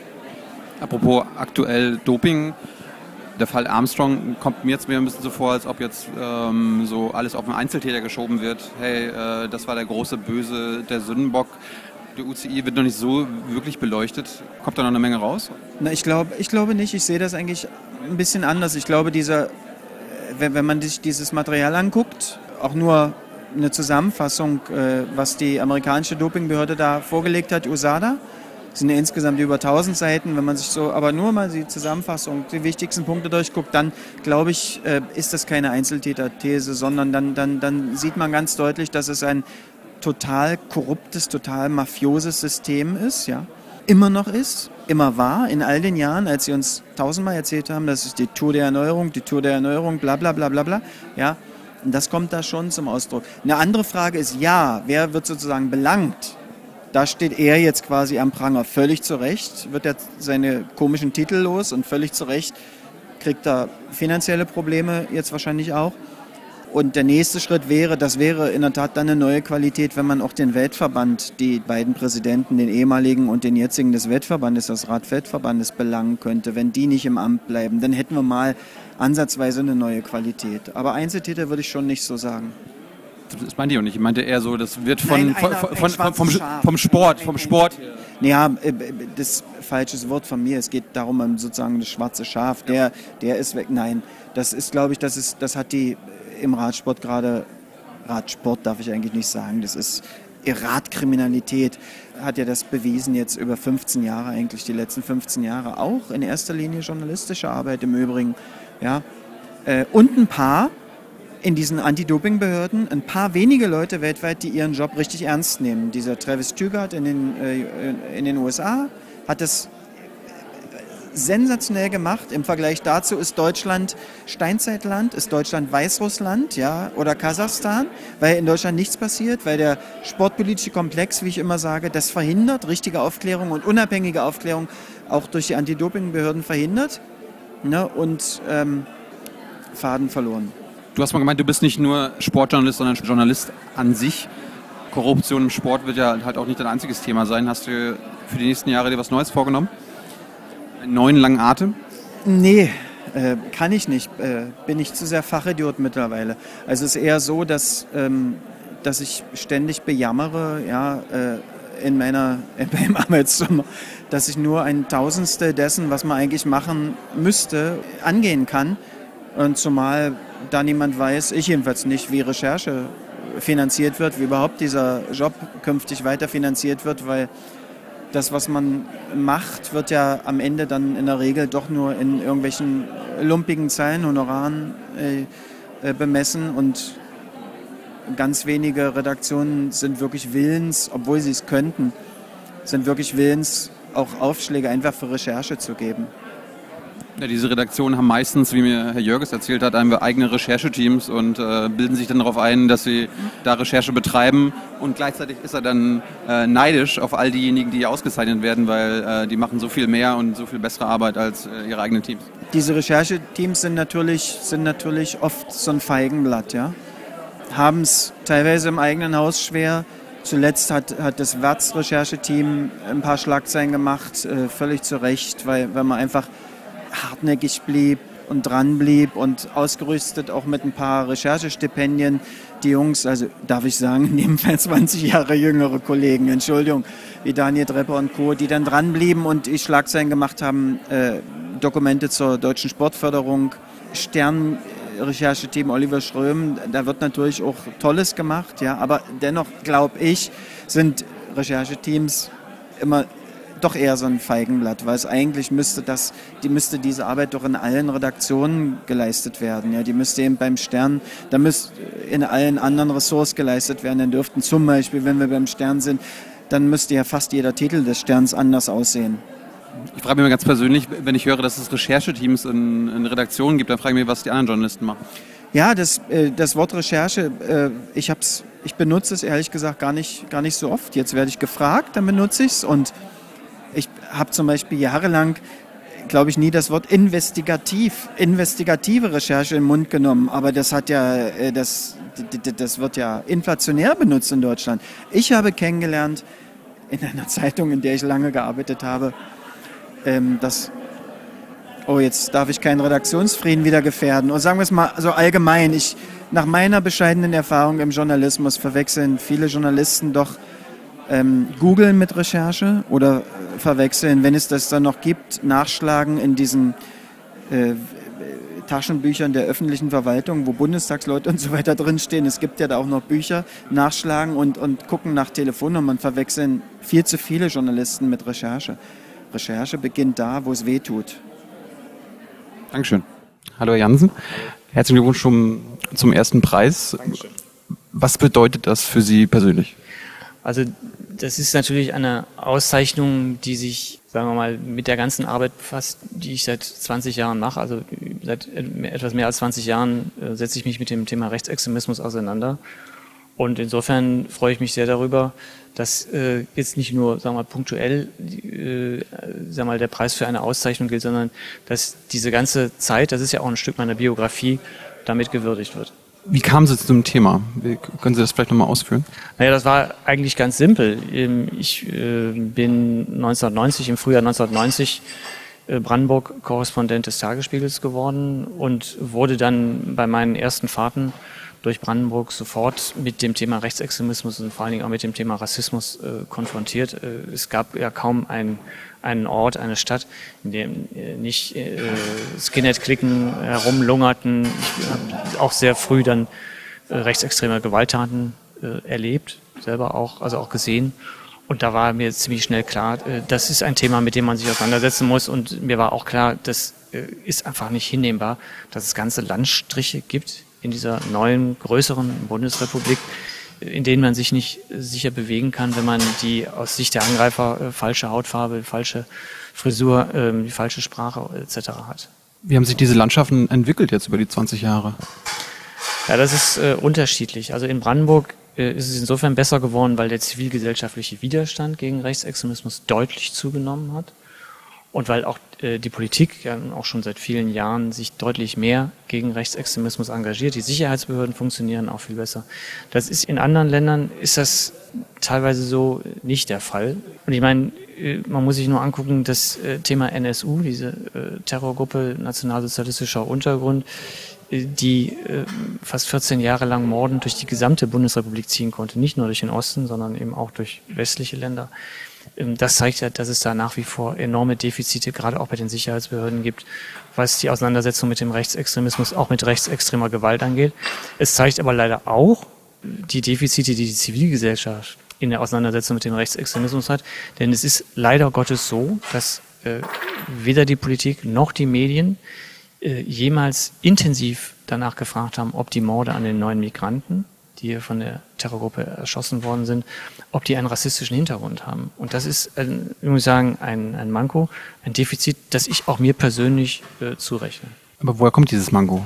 Apropos aktuell Doping, der Fall Armstrong kommt mir jetzt mir ein bisschen so vor, als ob jetzt ähm, so alles auf den Einzeltäter geschoben wird. Hey, äh, das war der große Böse, der Sündenbock. Der U C I wird noch nicht so wirklich beleuchtet. Kommt da noch eine Menge raus? Na, ich glaube ich glaube nicht. Ich sehe das eigentlich ein bisschen anders. Ich glaube, dieser, wenn, wenn man sich dieses Material anguckt, auch nur eine Zusammenfassung, äh, was die amerikanische Dopingbehörde da vorgelegt hat, U S A D A, sind ja insgesamt über tausend Seiten, wenn man sich so, aber nur mal die Zusammenfassung, die wichtigsten Punkte durchguckt, dann glaube ich, äh, ist das keine Einzeltäter-These, sondern dann, dann, dann sieht man ganz deutlich, dass es ein total korruptes, total mafioses System ist, ja, immer noch ist, immer war, in all den Jahren, als sie uns tausendmal erzählt haben, das ist die Tour der Erneuerung, die Tour der Erneuerung, bla bla bla bla bla, ja, und das kommt da schon zum Ausdruck. Eine andere Frage ist, ja, wer wird sozusagen belangt? Da steht er jetzt quasi am Pranger. Völlig zu Recht wird er seine komischen Titel los und völlig zu Recht kriegt er finanzielle Probleme jetzt wahrscheinlich auch. Und der nächste Schritt wäre, das wäre in der Tat dann eine neue Qualität, wenn man auch den Weltverband, die beiden Präsidenten, den ehemaligen und den jetzigen des Weltverbandes, das Radweltverbandes, belangen könnte. Wenn die nicht im Amt bleiben, dann hätten wir mal ansatzweise eine neue Qualität. Aber Einzeltäter würde ich schon nicht so sagen. Das meinte ich auch nicht. Ich meinte eher so, das wird von, von, von, von, vom, vom Sport, vom Sport. Ja, das ist ein falsches Wort von mir. Es geht darum, um sozusagen das schwarze Schaf. Der, der ist weg. Nein, das ist, glaube ich, das ist, das hat die im Radsport gerade, Radsport darf ich eigentlich nicht sagen, das ist Radkriminalität, hat ja das bewiesen jetzt über fünfzehn Jahre, eigentlich die letzten fünfzehn Jahre, auch in erster Linie journalistische Arbeit im Übrigen. Ja. Und ein paar in diesen Anti-Doping-Behörden, ein paar wenige Leute weltweit, die ihren Job richtig ernst nehmen. Dieser Travis Tugart in den, in den U S A hat das sensationell gemacht. Im Vergleich dazu ist Deutschland Steinzeitland, ist Deutschland Weißrussland, ja, oder Kasachstan, weil in Deutschland nichts passiert, weil der sportpolitische Komplex, wie ich immer sage, das verhindert, richtige Aufklärung und unabhängige Aufklärung auch durch die Anti-Doping-Behörden verhindert, ne, und ähm, Faden verloren. Du hast mal gemeint, du bist nicht nur Sportjournalist, sondern Journalist an sich. Korruption im Sport wird ja halt auch nicht dein einziges Thema sein. Hast du für die nächsten Jahre dir was Neues vorgenommen? Einen neuen langen Atem? Nee, äh, kann ich nicht. Äh, bin ich zu sehr Fachidiot mittlerweile. Also es ist eher so, dass, ähm, dass ich ständig bejammere, ja, äh, in meiner, in meinem Arbeitszimmer, dass ich nur ein Tausendstel dessen, was man eigentlich machen müsste, angehen kann. Und zumal da niemand weiß, ich jedenfalls nicht, wie Recherche finanziert wird, wie überhaupt dieser Job künftig weiter finanziert wird, weil das, was man macht, wird ja am Ende dann in der Regel doch nur in irgendwelchen lumpigen Zahlen, Honoraren äh, bemessen und ganz wenige Redaktionen sind wirklich willens, obwohl sie es könnten, sind wirklich willens, auch Aufschläge einfach für Recherche zu geben. Ja, diese Redaktionen haben meistens, wie mir Herr Jörges erzählt hat, eigene Rechercheteams und äh, bilden sich dann darauf ein, dass sie da Recherche betreiben. Und gleichzeitig ist er dann äh, neidisch auf all diejenigen, die ausgezeichnet werden, weil äh, die machen so viel mehr und so viel bessere Arbeit als äh, ihre eigenen Teams. Diese Rechercheteams sind natürlich, sind natürlich oft so ein Feigenblatt, ja. Haben es teilweise im eigenen Haus schwer. Zuletzt hat, hat das Wertz-Rechercheteam ein paar Schlagzeilen gemacht, äh, völlig zu Recht, weil, weil man einfach hartnäckig blieb und dran blieb und ausgerüstet auch mit ein paar Recherchestipendien. Die Jungs, also darf ich sagen, nebenfalls zwanzig Jahre jüngere Kollegen, Entschuldigung, wie Daniel Drepper und Co., die dann dran blieben und die Schlagzeilen gemacht haben, äh, Dokumente zur deutschen Sportförderung, Stern-Rechercheteam Oliver Schröm, da wird natürlich auch Tolles gemacht, ja, aber dennoch glaube ich, sind Rechercheteams immer doch eher so ein Feigenblatt, weil es eigentlich müsste das, die müsste diese Arbeit doch in allen Redaktionen geleistet werden. Ja, die müsste eben beim Stern, da müsste in allen anderen Ressorts geleistet werden. Dann dürften zum Beispiel, wenn wir beim Stern sind, dann müsste ja fast jeder Titel des Sterns anders aussehen. Ich frage mich mal ganz persönlich, wenn ich höre, dass es Rechercheteams in, in Redaktionen gibt, dann frage ich mich, was die anderen Journalisten machen. Ja, das, äh, das Wort Recherche, äh, ich, hab's, ich benutze es ehrlich gesagt gar nicht, gar nicht so oft. Jetzt werde ich gefragt, dann benutze ich es und ich habe zum Beispiel jahrelang, glaube ich, nie das Wort investigativ, investigative Recherche in den Mund genommen. Aber das hat ja, das, das wird ja inflationär benutzt in Deutschland. Ich habe kennengelernt in einer Zeitung, in der ich lange gearbeitet habe, dass, oh, jetzt darf ich keinen Redaktionsfrieden wieder gefährden. Und sagen wir es mal so allgemein, ich, nach meiner bescheidenen Erfahrung im Journalismus verwechseln viele Journalisten doch Ähm, googeln mit Recherche oder verwechseln, wenn es das dann noch gibt, nachschlagen in diesen äh, Taschenbüchern der öffentlichen Verwaltung, wo Bundestagsleute und so weiter drinstehen. Es gibt ja da auch noch Bücher, nachschlagen und, und gucken nach Telefonnummern, verwechseln viel zu viele Journalisten mit Recherche. Recherche beginnt da, wo es weh tut. Dankeschön. Hallo Herr Jansen, herzlichen Glückwunsch zum, zum ersten Preis. Dankeschön. Was bedeutet das für Sie persönlich? Also das ist natürlich eine Auszeichnung, die sich, sagen wir mal, mit der ganzen Arbeit befasst, die ich seit zwanzig Jahren mache. Also seit etwas mehr als zwanzig Jahren äh, setze ich mich mit dem Thema Rechtsextremismus auseinander. Und insofern freue ich mich sehr darüber, dass äh, jetzt nicht nur, sagen wir mal, punktuell äh, sagen wir mal, der Preis für eine Auszeichnung gilt, sondern dass diese ganze Zeit, das ist ja auch ein Stück meiner Biografie, damit gewürdigt wird. Wie kamen Sie zu dem Thema? Wie, können Sie das vielleicht nochmal ausführen? Naja, das war eigentlich ganz simpel. Ich äh, bin neunzehnhundertneunzig, im Frühjahr neunzehnhundertneunzig äh, Brandenburg-Korrespondent des Tagesspiegels geworden und wurde dann bei meinen ersten Fahrten durch Brandenburg sofort mit dem Thema Rechtsextremismus und vor allen Dingen auch mit dem Thema Rassismus äh, konfrontiert. Äh, es gab ja kaum ein, einen Ort, eine Stadt, in dem äh, nicht äh, Skinhead-Klicken herumlungerten. Ich habe auch sehr früh dann äh, rechtsextreme Gewalttaten äh, erlebt, selber auch, also auch gesehen. Und da war mir ziemlich schnell klar, äh, das ist ein Thema, mit dem man sich auseinandersetzen muss. Und mir war auch klar, das äh, ist einfach nicht hinnehmbar, dass es ganze Landstriche gibt in dieser neuen, größeren Bundesrepublik, in denen man sich nicht sicher bewegen kann, wenn man die aus Sicht der Angreifer äh, falsche Hautfarbe, falsche Frisur, äh, die falsche Sprache et cetera hat. Wie haben sich diese Landschaften entwickelt jetzt über die zwanzig Jahre? Ja, das ist äh, unterschiedlich. Also in Brandenburg äh, ist es insofern besser geworden, weil der zivilgesellschaftliche Widerstand gegen Rechtsextremismus deutlich zugenommen hat. Und weil auch äh, die Politik ja auch schon seit vielen Jahren sich deutlich mehr gegen Rechtsextremismus engagiert. Die Sicherheitsbehörden funktionieren auch viel besser. Das ist in anderen Ländern ist das teilweise so nicht der Fall. Und ich meine, äh, man muss sich nur angucken, das äh, Thema N S U, diese äh, Terrorgruppe nationalsozialistischer Untergrund, äh, die äh, fast vierzehn Jahre lang mordend durch die gesamte Bundesrepublik ziehen konnte. Nicht nur durch den Osten, sondern eben auch durch westliche Länder. Das zeigt ja, dass es da nach wie vor enorme Defizite, gerade auch bei den Sicherheitsbehörden gibt, was die Auseinandersetzung mit dem Rechtsextremismus, auch mit rechtsextremer Gewalt angeht. Es zeigt aber leider auch die Defizite, die die Zivilgesellschaft in der Auseinandersetzung mit dem Rechtsextremismus hat. Denn es ist leider Gottes so, dass äh, weder die Politik noch die Medien äh, jemals intensiv danach gefragt haben, ob die Morde an den neuen Migranten, die hier von der Terrorgruppe erschossen worden sind, ob die einen rassistischen Hintergrund haben. Und das ist, äh, ich muss sagen, ein, ein Manko, ein Defizit, das ich auch mir persönlich äh, zurechne. Aber woher kommt dieses Manko?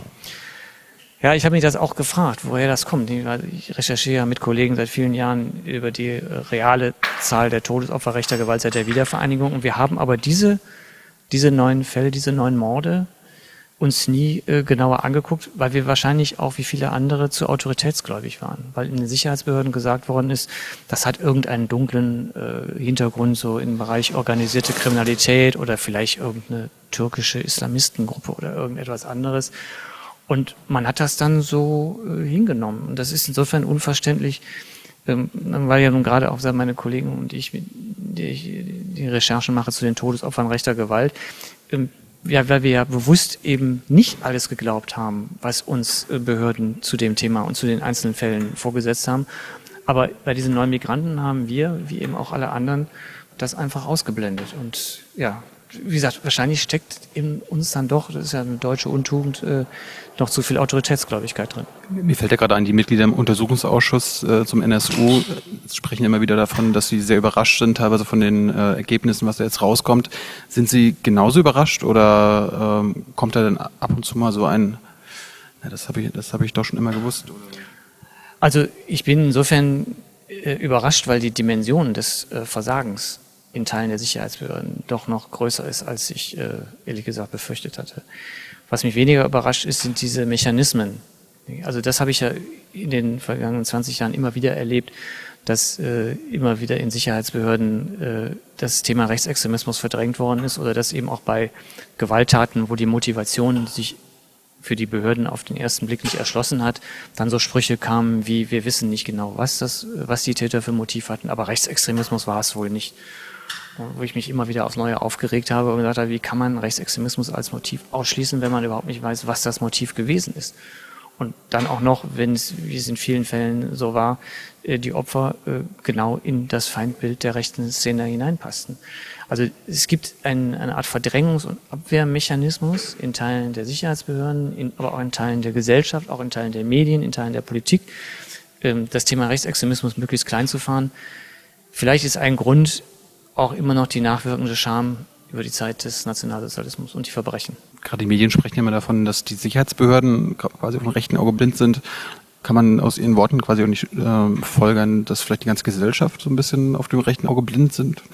Ja, ich habe mich das auch gefragt, woher das kommt. Ich recherchiere mit Kollegen seit vielen Jahren über die äh, reale Zahl der Todesopfer rechter Gewalt seit der Wiedervereinigung. Und wir haben aber diese, diese neuen Fälle, diese neuen Morde uns nie äh, genauer angeguckt, weil wir wahrscheinlich auch wie viele andere zu autoritätsgläubig waren. Weil in den Sicherheitsbehörden gesagt worden ist, das hat irgendeinen dunklen äh, Hintergrund, so im Bereich organisierte Kriminalität oder vielleicht irgendeine türkische Islamistengruppe oder irgendetwas anderes. Und man hat das dann so äh, hingenommen. Und das ist insofern unverständlich, ähm, weil ja nun gerade auch meine Kollegen und ich, die, ich die Recherchen mache zu den Todesopfern rechter Gewalt, ähm, ja, weil wir ja bewusst eben nicht alles geglaubt haben, was uns äh, Behörden zu dem Thema und zu den einzelnen Fällen vorgesetzt haben. Aber bei diesen neuen Migranten haben wir, wie eben auch alle anderen, das einfach ausgeblendet. Und ja, wie gesagt, wahrscheinlich steckt in uns dann doch, das ist ja eine deutsche Untugend, äh, noch zu viel Autoritätsgläubigkeit drin. Mir fällt ja gerade ein, die Mitglieder im Untersuchungsausschuss äh, zum N S U sprechen immer wieder davon, dass sie sehr überrascht sind, teilweise von den äh, Ergebnissen, was da jetzt rauskommt. Sind Sie genauso überrascht oder ähm, kommt da dann ab und zu mal so ein, na, das habe ich, das habe ich doch schon immer gewusst? Oder? Also ich bin insofern äh, überrascht, weil die Dimension des äh, Versagens in Teilen der Sicherheitsbehörden doch noch größer ist, als ich äh, ehrlich gesagt befürchtet hatte. Was mich weniger überrascht ist, sind diese Mechanismen. Also das habe ich ja in den vergangenen zwanzig Jahren immer wieder erlebt, dass äh, immer wieder in Sicherheitsbehörden äh, das Thema Rechtsextremismus verdrängt worden ist oder dass eben auch bei Gewalttaten, wo die Motivation sich für die Behörden auf den ersten Blick nicht erschlossen hat, dann so Sprüche kamen wie, wir wissen nicht genau, was das, was die Täter für Motiv hatten, aber Rechtsextremismus war es wohl nicht. Wo ich mich immer wieder aufs Neue aufgeregt habe und gesagt habe, wie kann man Rechtsextremismus als Motiv ausschließen, wenn man überhaupt nicht weiß, was das Motiv gewesen ist. Und dann auch noch, wenn es, wie es in vielen Fällen so war, die Opfer genau in das Feindbild der rechten Szene hineinpassten. Also es gibt ein, eine Art Verdrängungs- und Abwehrmechanismus in Teilen der Sicherheitsbehörden, in, aber auch in Teilen der Gesellschaft, auch in Teilen der Medien, in Teilen der Politik, das Thema Rechtsextremismus möglichst klein zu fahren. Vielleicht ist ein Grund auch immer noch die nachwirkende Scham über die Zeit des Nationalsozialismus und die Verbrechen. Gerade die Medien sprechen ja immer davon, dass die Sicherheitsbehörden quasi auf dem rechten Auge blind sind. Kann man aus Ihren Worten quasi auch nicht äh, folgern, dass vielleicht die ganze Gesellschaft so ein bisschen auf dem rechten Auge blind sind?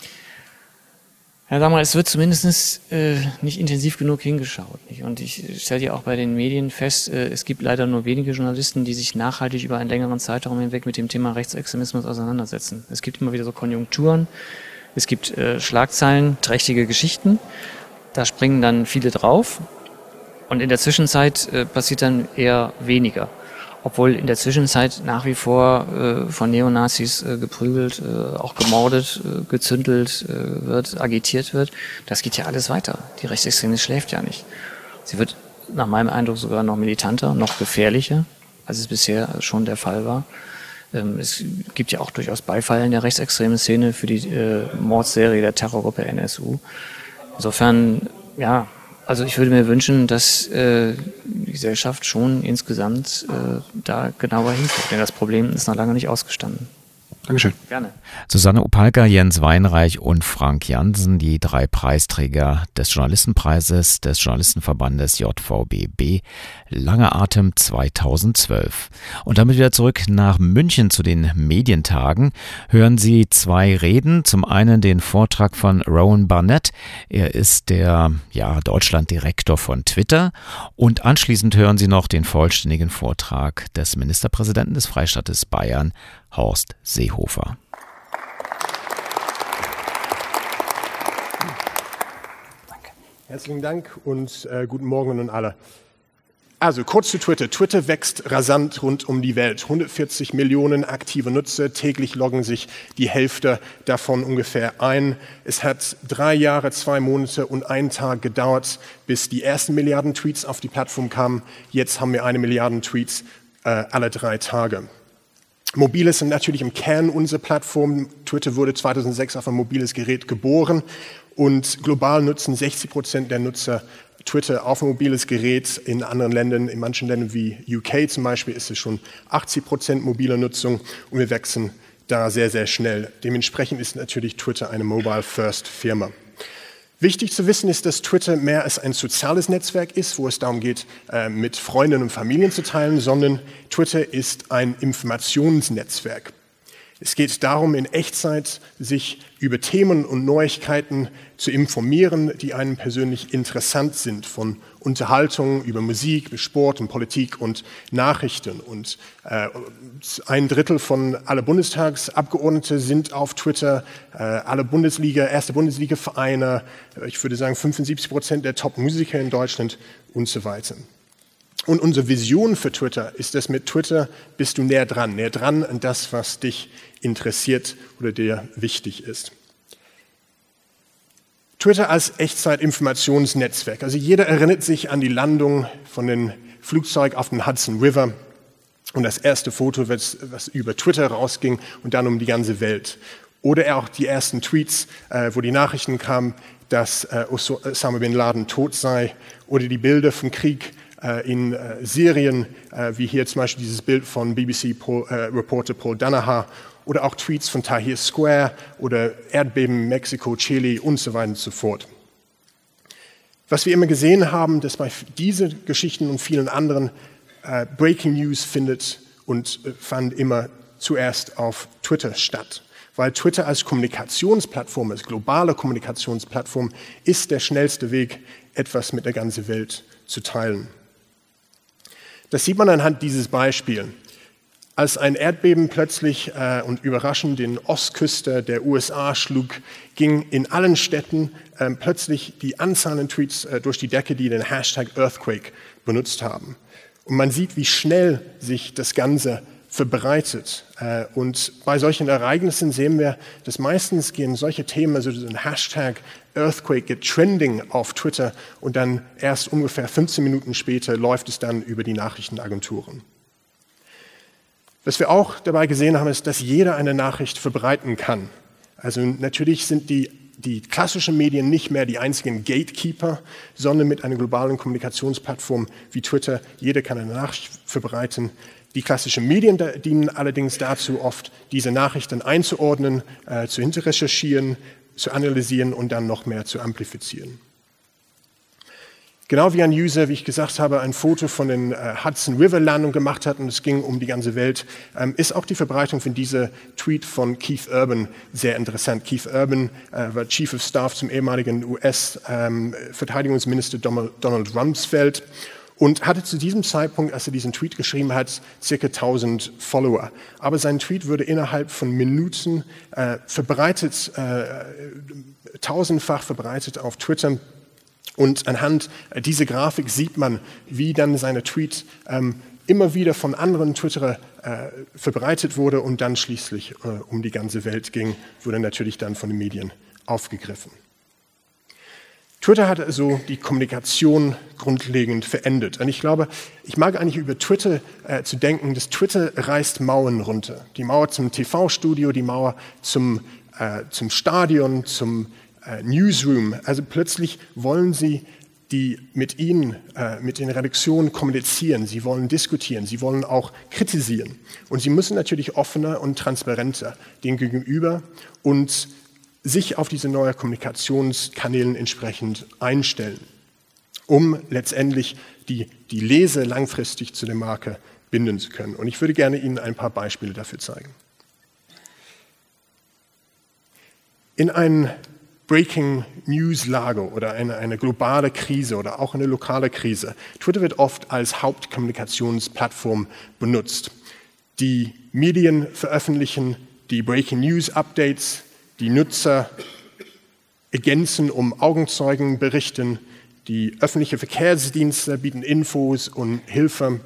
Ja, sag mal, es wird zumindest äh, nicht intensiv genug hingeschaut. Nicht? Und ich stelle ja auch bei den Medien fest, äh, es gibt leider nur wenige Journalisten, die sich nachhaltig über einen längeren Zeitraum hinweg mit dem Thema Rechtsextremismus auseinandersetzen. Es gibt immer wieder so Konjunkturen, es gibt äh, Schlagzeilen, trächtige Geschichten, da springen dann viele drauf und in der Zwischenzeit äh, passiert dann eher weniger. obwohl in der Zwischenzeit nach wie vor äh, von Neonazis äh, geprügelt, äh, auch gemordet, äh, gezündelt äh, wird, agitiert wird. Das geht ja alles weiter. Die Rechtsextreme schläft ja nicht. Sie wird nach meinem Eindruck sogar noch militanter, noch gefährlicher, als es bisher schon der Fall war. Ähm, es gibt ja auch durchaus Beifall in der rechtsextremen Szene für die äh, Mordserie der Terrorgruppe N S U. Insofern, ja, also ich würde mir wünschen, dass äh, die Gesellschaft schon insgesamt äh, da genauer hinguckt, denn das Problem ist noch lange nicht ausgestanden. Dankeschön. Gerne. Susanne Opalka, Jens Weinreich und Frank Jansen, die drei Preisträger des Journalistenpreises des Journalistenverbandes J V B B, Langer Atem zweitausendzwölf. Und damit wieder zurück nach München zu den Medientagen. Hören Sie zwei Reden. Zum einen den Vortrag von Rowan Barnett. Er ist der ja, Deutschlanddirektor von Twitter. Und anschließend hören Sie noch den vollständigen Vortrag des Ministerpräsidenten des Freistaates Bayern, Horst Seehofer. Herzlichen Dank und äh, guten Morgen an alle. Also kurz zu Twitter. Twitter wächst rasant rund um die Welt. hundertvierzig Millionen aktive Nutzer. Täglich loggen sich die Hälfte davon ungefähr ein. Es hat drei Jahre, zwei Monate und einen Tag gedauert, bis die ersten Milliarden Tweets auf die Plattform kamen. Jetzt haben wir eine Milliarde Tweets äh, alle drei Tage. Mobile sind natürlich im Kern unserer Plattform. Twitter wurde zweitausendsechs auf ein mobiles Gerät geboren und global nutzen sechzig Prozent der Nutzer Twitter auf ein mobiles Gerät. In anderen Ländern, in manchen Ländern wie U K zum Beispiel, ist es schon achtzig Prozent mobile Nutzung und wir wachsen da sehr, sehr schnell. Dementsprechend ist natürlich Twitter eine Mobile-First-Firma. Wichtig zu wissen ist, dass Twitter mehr als ein soziales Netzwerk ist, wo es darum geht, mit Freunden und Familien zu teilen, sondern Twitter ist ein Informationsnetzwerk. Es geht darum, in Echtzeit sich über Themen und Neuigkeiten zu informieren, die einem persönlich interessant sind, von Unterhaltung über Musik, Sport und Politik und Nachrichten. Und äh, ein Drittel von aller Bundestagsabgeordnete sind auf Twitter, äh, alle Bundesliga, erste Bundesliga-Vereine, ich würde sagen fünfundsiebzig Prozent der Top-Musiker in Deutschland und so weiter. Und unsere Vision für Twitter ist, dass mit Twitter bist du näher dran, näher dran an das, was dich interessiert oder dir wichtig ist. Twitter als Echtzeit-Informationsnetzwerk. Also jeder erinnert sich an die Landung von dem Flugzeug auf den Hudson River und das erste Foto, was, was über Twitter rausging und dann um die ganze Welt. Oder auch die ersten Tweets, äh, wo die Nachrichten kamen, dass äh, Osama Bin Laden tot sei, oder die Bilder vom Krieg in äh, Syrien, äh, wie hier zum Beispiel dieses Bild von B B C-Reporter Paul, äh, Paul Danaher, oder auch Tweets von Tahrir Square oder Erdbeben Mexiko, Chile und so weiter und so fort. Was wir immer gesehen haben, dass bei diesen Geschichten und vielen anderen äh, Breaking News findet und äh, fand immer zuerst auf Twitter statt. Weil Twitter als Kommunikationsplattform, als globale Kommunikationsplattform, ist der schnellste Weg, etwas mit der ganzen Welt zu teilen. Das sieht man anhand dieses Beispiels. Als ein Erdbeben plötzlich äh, und überraschend den Ostküste der U S A schlug, ging in allen Städten äh, plötzlich die Anzahl an Tweets äh, durch die Decke, die den Hashtag Earthquake benutzt haben. Und man sieht, wie schnell sich das Ganze verbreitet. Äh, und bei solchen Ereignissen sehen wir, dass meistens gehen solche Themen, also ein Hashtag Earthquake geht trending auf Twitter und dann erst ungefähr fünfzehn Minuten später läuft es dann über die Nachrichtenagenturen. Was wir auch dabei gesehen haben, ist, dass jeder eine Nachricht verbreiten kann. Also natürlich sind die, die klassischen Medien nicht mehr die einzigen Gatekeeper, sondern mit einer globalen Kommunikationsplattform wie Twitter, jeder kann eine Nachricht verbreiten. Die klassischen Medien dienen allerdings dazu, oft diese Nachrichten einzuordnen, äh, zu hinterrecherchieren, zu analysieren und dann noch mehr zu amplifizieren. Genau wie ein User, wie ich gesagt habe, ein Foto von den äh, Hudson River Landung gemacht hat und es ging um die ganze Welt, ähm, ist auch die Verbreitung von dieser Tweet von Keith Urban sehr interessant. Keith Urban äh, war Chief of Staff zum ehemaligen U S-Verteidigungsminister ähm, Donald, Donald Rumsfeld und hatte zu diesem Zeitpunkt, als er diesen Tweet geschrieben hat, circa tausend Follower. Aber sein Tweet wurde innerhalb von Minuten äh, verbreitet, äh, tausendfach verbreitet auf Twitter. Und anhand dieser Grafik sieht man, wie dann seine Tweets ähm, immer wieder von anderen Twitterer äh, verbreitet wurde und dann schließlich äh, um die ganze Welt ging, wurde natürlich dann von den Medien aufgegriffen. Twitter hat also die Kommunikation grundlegend verändert. Und ich glaube, ich mag eigentlich über Twitter äh, zu denken, dass Twitter reißt Mauern runter. Die Mauer zum T V-Studio, die Mauer zum, äh, zum Stadion, zum äh, Newsroom. Also plötzlich wollen sie die mit ihnen, äh, mit den Redaktionen kommunizieren. Sie wollen diskutieren, sie wollen auch kritisieren. Und sie müssen natürlich offener und transparenter dem gegenüber und sich auf diese neuen Kommunikationskanälen entsprechend einstellen, um letztendlich die, die Leser langfristig zu der Marke binden zu können. Und ich würde gerne Ihnen ein paar Beispiele dafür zeigen. In ein Breaking News Lage oder eine, eine globale Krise oder auch eine lokale Krise. Twitter wird oft als Hauptkommunikationsplattform benutzt. Die Medien veröffentlichen die Breaking News Updates, die Nutzer ergänzen um Augenzeugen berichten, die öffentlichen Verkehrsdienste bieten Infos und Hilfe,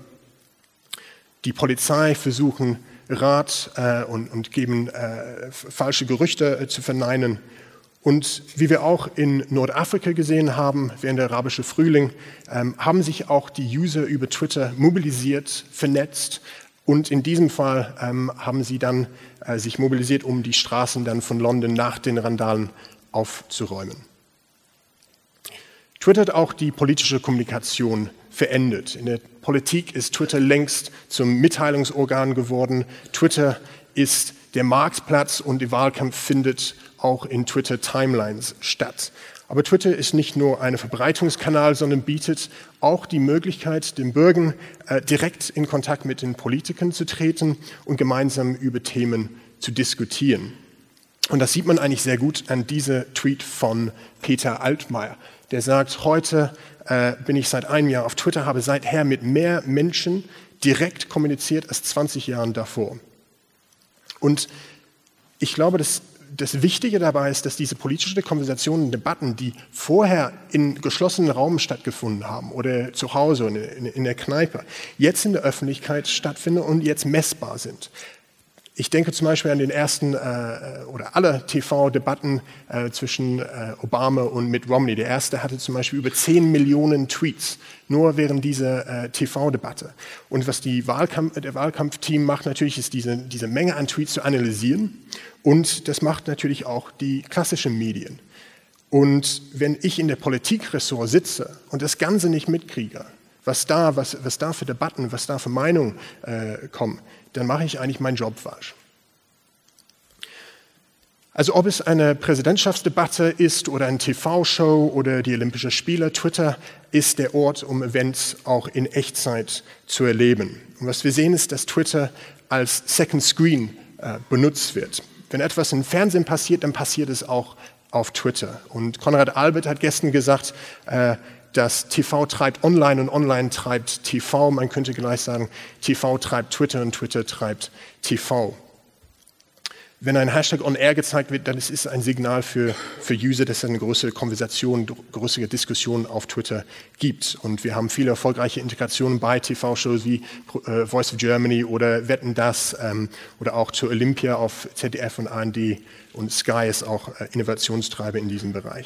die Polizei versuchen Rat äh, und, und geben äh, falsche Gerüchte äh, zu verneinen. Und wie wir auch in Nordafrika gesehen haben, während der arabische Frühling, ähm, haben sich auch die User über Twitter mobilisiert, vernetzt. Und in diesem Fall ähm, haben sie dann äh, sich mobilisiert, um die Straßen dann von London nach den Randalen aufzuräumen. Twitter hat auch die politische Kommunikation verändert. In der Politik ist Twitter längst zum Mitteilungsorgan geworden. Twitter ist der Marktplatz und der Wahlkampf findet auch in Twitter-Timelines statt. Aber Twitter ist nicht nur ein Verbreitungskanal, sondern bietet auch die Möglichkeit, den Bürgern äh, direkt in Kontakt mit den Politikern zu treten und gemeinsam über Themen zu diskutieren. Und das sieht man eigentlich sehr gut an diesem Tweet von Peter Altmaier. Der sagt, heute äh, bin ich seit einem Jahr auf Twitter, habe seither mit mehr Menschen direkt kommuniziert als zwanzig Jahren davor. Und ich glaube, dass das Wichtige dabei ist, dass diese politischen Konversationen, Debatten, die vorher in geschlossenen Raum stattgefunden haben oder zu Hause in, in, in der Kneipe, jetzt in der Öffentlichkeit stattfinden und jetzt messbar sind. Ich denke zum Beispiel an den ersten äh, oder alle T V-Debatten äh, zwischen äh, Obama und Mitt Romney. Der erste hatte zum Beispiel über zehn Millionen Tweets, nur während dieser äh, T V-Debatte. Und was die Wahlkampf, der Wahlkampfteam macht natürlich, ist diese, diese Menge an Tweets zu analysieren. Und das macht natürlich auch die klassischen Medien. Und wenn ich in der Politikressort sitze und das Ganze nicht mitkriege, was da, was, was da für Debatten, was da für Meinungen äh, kommen, dann mache ich eigentlich meinen Job falsch. Also ob es eine Präsidentschaftsdebatte ist oder eine T V-Show oder die Olympischen Spiele, Twitter ist der Ort, um Events auch in Echtzeit zu erleben. Und was wir sehen, ist, dass Twitter als Second Screen äh, benutzt wird. Wenn etwas im Fernsehen passiert, dann passiert es auch auf Twitter. Und Konrad Albert hat gestern gesagt, äh, dass T V treibt Online und Online treibt T V. Man könnte gleich sagen, T V treibt Twitter und Twitter treibt T V. Wenn ein Hashtag on air gezeigt wird, dann ist es ein Signal für, für User, dass es eine größere Konversation, größere Diskussion auf Twitter gibt. Und wir haben viele erfolgreiche Integrationen bei T V-Shows wie äh, Voice of Germany oder Wetten, dass ähm, oder auch zur Olympia auf Z D F und A R D. Und Sky ist auch äh, Innovationstreiber in diesem Bereich.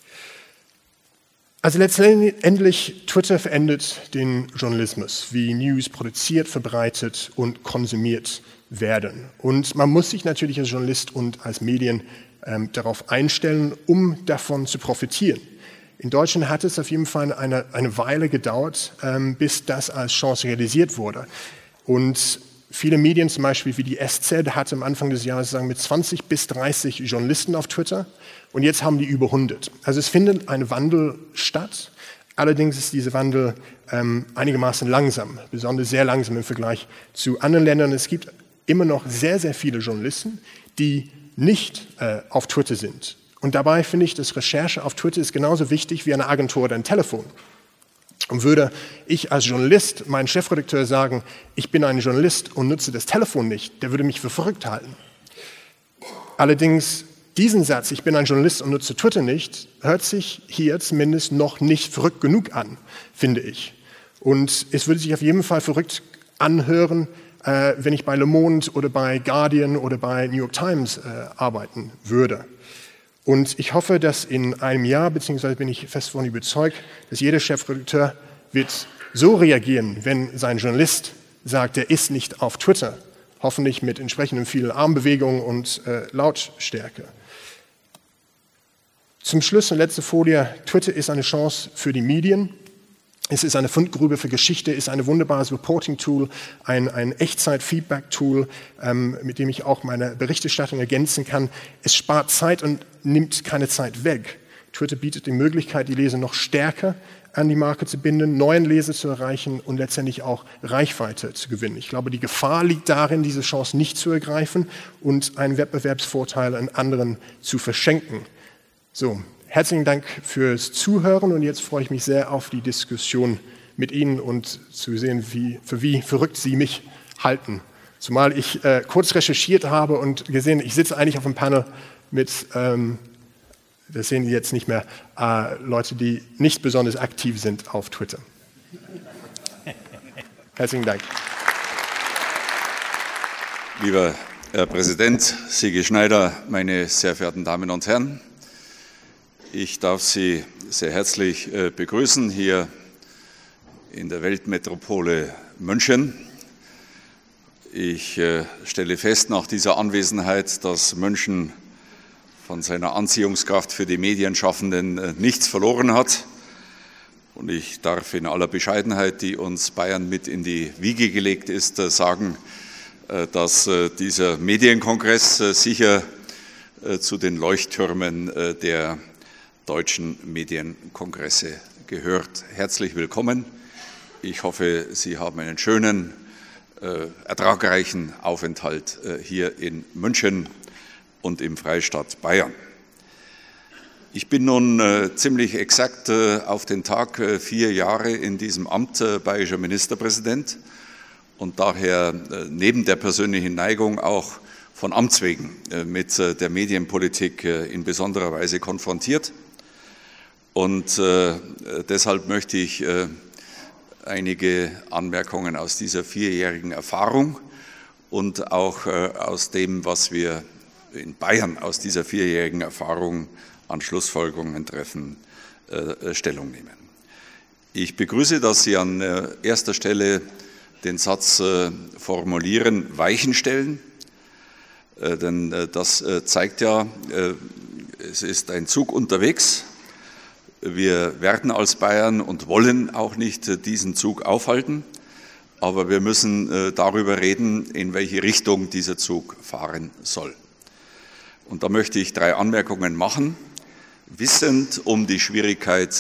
Also letztendlich, Twitter verändert den Journalismus, wie News produziert, verbreitet und konsumiert werden. Und man muss sich natürlich als Journalist und als Medien ähm, darauf einstellen, um davon zu profitieren. In Deutschland hat es auf jeden Fall eine, eine Weile gedauert, ähm, bis das als Chance realisiert wurde. Und viele Medien, zum Beispiel wie die S Z, hatte am Anfang des Jahres sagen, mit zwanzig bis dreißig Journalisten auf Twitter und jetzt haben die über hundert. Also es findet ein Wandel statt. Allerdings ist dieser Wandel ähm, einigermaßen langsam, besonders sehr langsam im Vergleich zu anderen Ländern. Es gibt immer noch sehr, sehr viele Journalisten, die nicht äh, auf Twitter sind. Und dabei finde ich, dass Recherche auf Twitter ist genauso wichtig wie eine Agentur oder ein Telefon. Und würde ich als Journalist meinen Chefredakteur sagen, ich bin ein Journalist und nutze das Telefon nicht, der würde mich für verrückt halten. Allerdings diesen Satz, ich bin ein Journalist und nutze Twitter nicht, hört sich hier zumindest noch nicht verrückt genug an, finde ich. Und es würde sich auf jeden Fall verrückt anhören, äh, wenn ich bei Le Monde oder bei Guardian oder bei New York Times äh, arbeiten würde. Und ich hoffe, dass in einem Jahr, beziehungsweise bin ich fest davon überzeugt, dass jeder Chefredakteur wird so reagieren, wenn sein Journalist sagt, er ist nicht auf Twitter, hoffentlich mit entsprechenden vielen Armbewegungen und äh, Lautstärke. Zum Schluss, eine letzte Folie, Twitter ist eine Chance für die Medien. Es ist eine Fundgrube für Geschichte, ist ein wunderbares Reporting-Tool, ein, ein Echtzeit-Feedback-Tool, ähm, mit dem ich auch meine Berichterstattung ergänzen kann. Es spart Zeit und nimmt keine Zeit weg. Twitter bietet die Möglichkeit, die Leser noch stärker an die Marke zu binden, neuen Leser zu erreichen und letztendlich auch Reichweite zu gewinnen. Ich glaube, die Gefahr liegt darin, diese Chance nicht zu ergreifen und einen Wettbewerbsvorteil an anderen zu verschenken. So, herzlichen Dank fürs Zuhören und jetzt freue ich mich sehr auf die Diskussion mit Ihnen und zu sehen, wie, für wie verrückt Sie mich halten. Zumal ich äh, kurz recherchiert habe und gesehen, ich sitze eigentlich auf einem Panel mit, ähm, das sehen Sie jetzt nicht mehr, äh, Leute, die nicht besonders aktiv sind auf Twitter. Herzlichen Dank. Lieber Herr Präsident Sigi Schneider, meine sehr verehrten Damen und Herren, ich darf Sie sehr herzlich begrüßen hier in der Weltmetropole München. Ich stelle fest nach dieser Anwesenheit, dass München von seiner Anziehungskraft für die Medienschaffenden nichts verloren hat. Und ich darf in aller Bescheidenheit, die uns Bayern mit in die Wiege gelegt ist, sagen, dass dieser Medienkongress sicher zu den Leuchttürmen der deutschen Medienkongresse gehört. Herzlich willkommen. Ich hoffe, Sie haben einen schönen, äh, ertragreichen Aufenthalt äh, hier in München und im Freistaat Bayern. Ich bin nun äh, ziemlich exakt äh, auf den Tag äh, vier Jahre in diesem Amt äh, bayerischer Ministerpräsident und daher äh, neben der persönlichen Neigung auch von Amts wegen äh, mit äh, der Medienpolitik äh, in besonderer Weise konfrontiert. Und äh, deshalb möchte ich äh, einige Anmerkungen aus dieser vierjährigen Erfahrung und auch äh, aus dem, was wir in Bayern aus dieser vierjährigen Erfahrung an Schlussfolgerungen treffen, äh, Stellung nehmen. Ich begrüße, dass Sie an äh, erster Stelle den Satz äh, formulieren, Weichen stellen, äh, denn äh, das äh, zeigt ja, äh, es ist ein Zug unterwegs. Wir werden als Bayern und wollen auch nicht diesen Zug aufhalten, aber wir müssen darüber reden, in welche Richtung dieser Zug fahren soll. Und da möchte ich drei Anmerkungen machen, wissend um die Schwierigkeit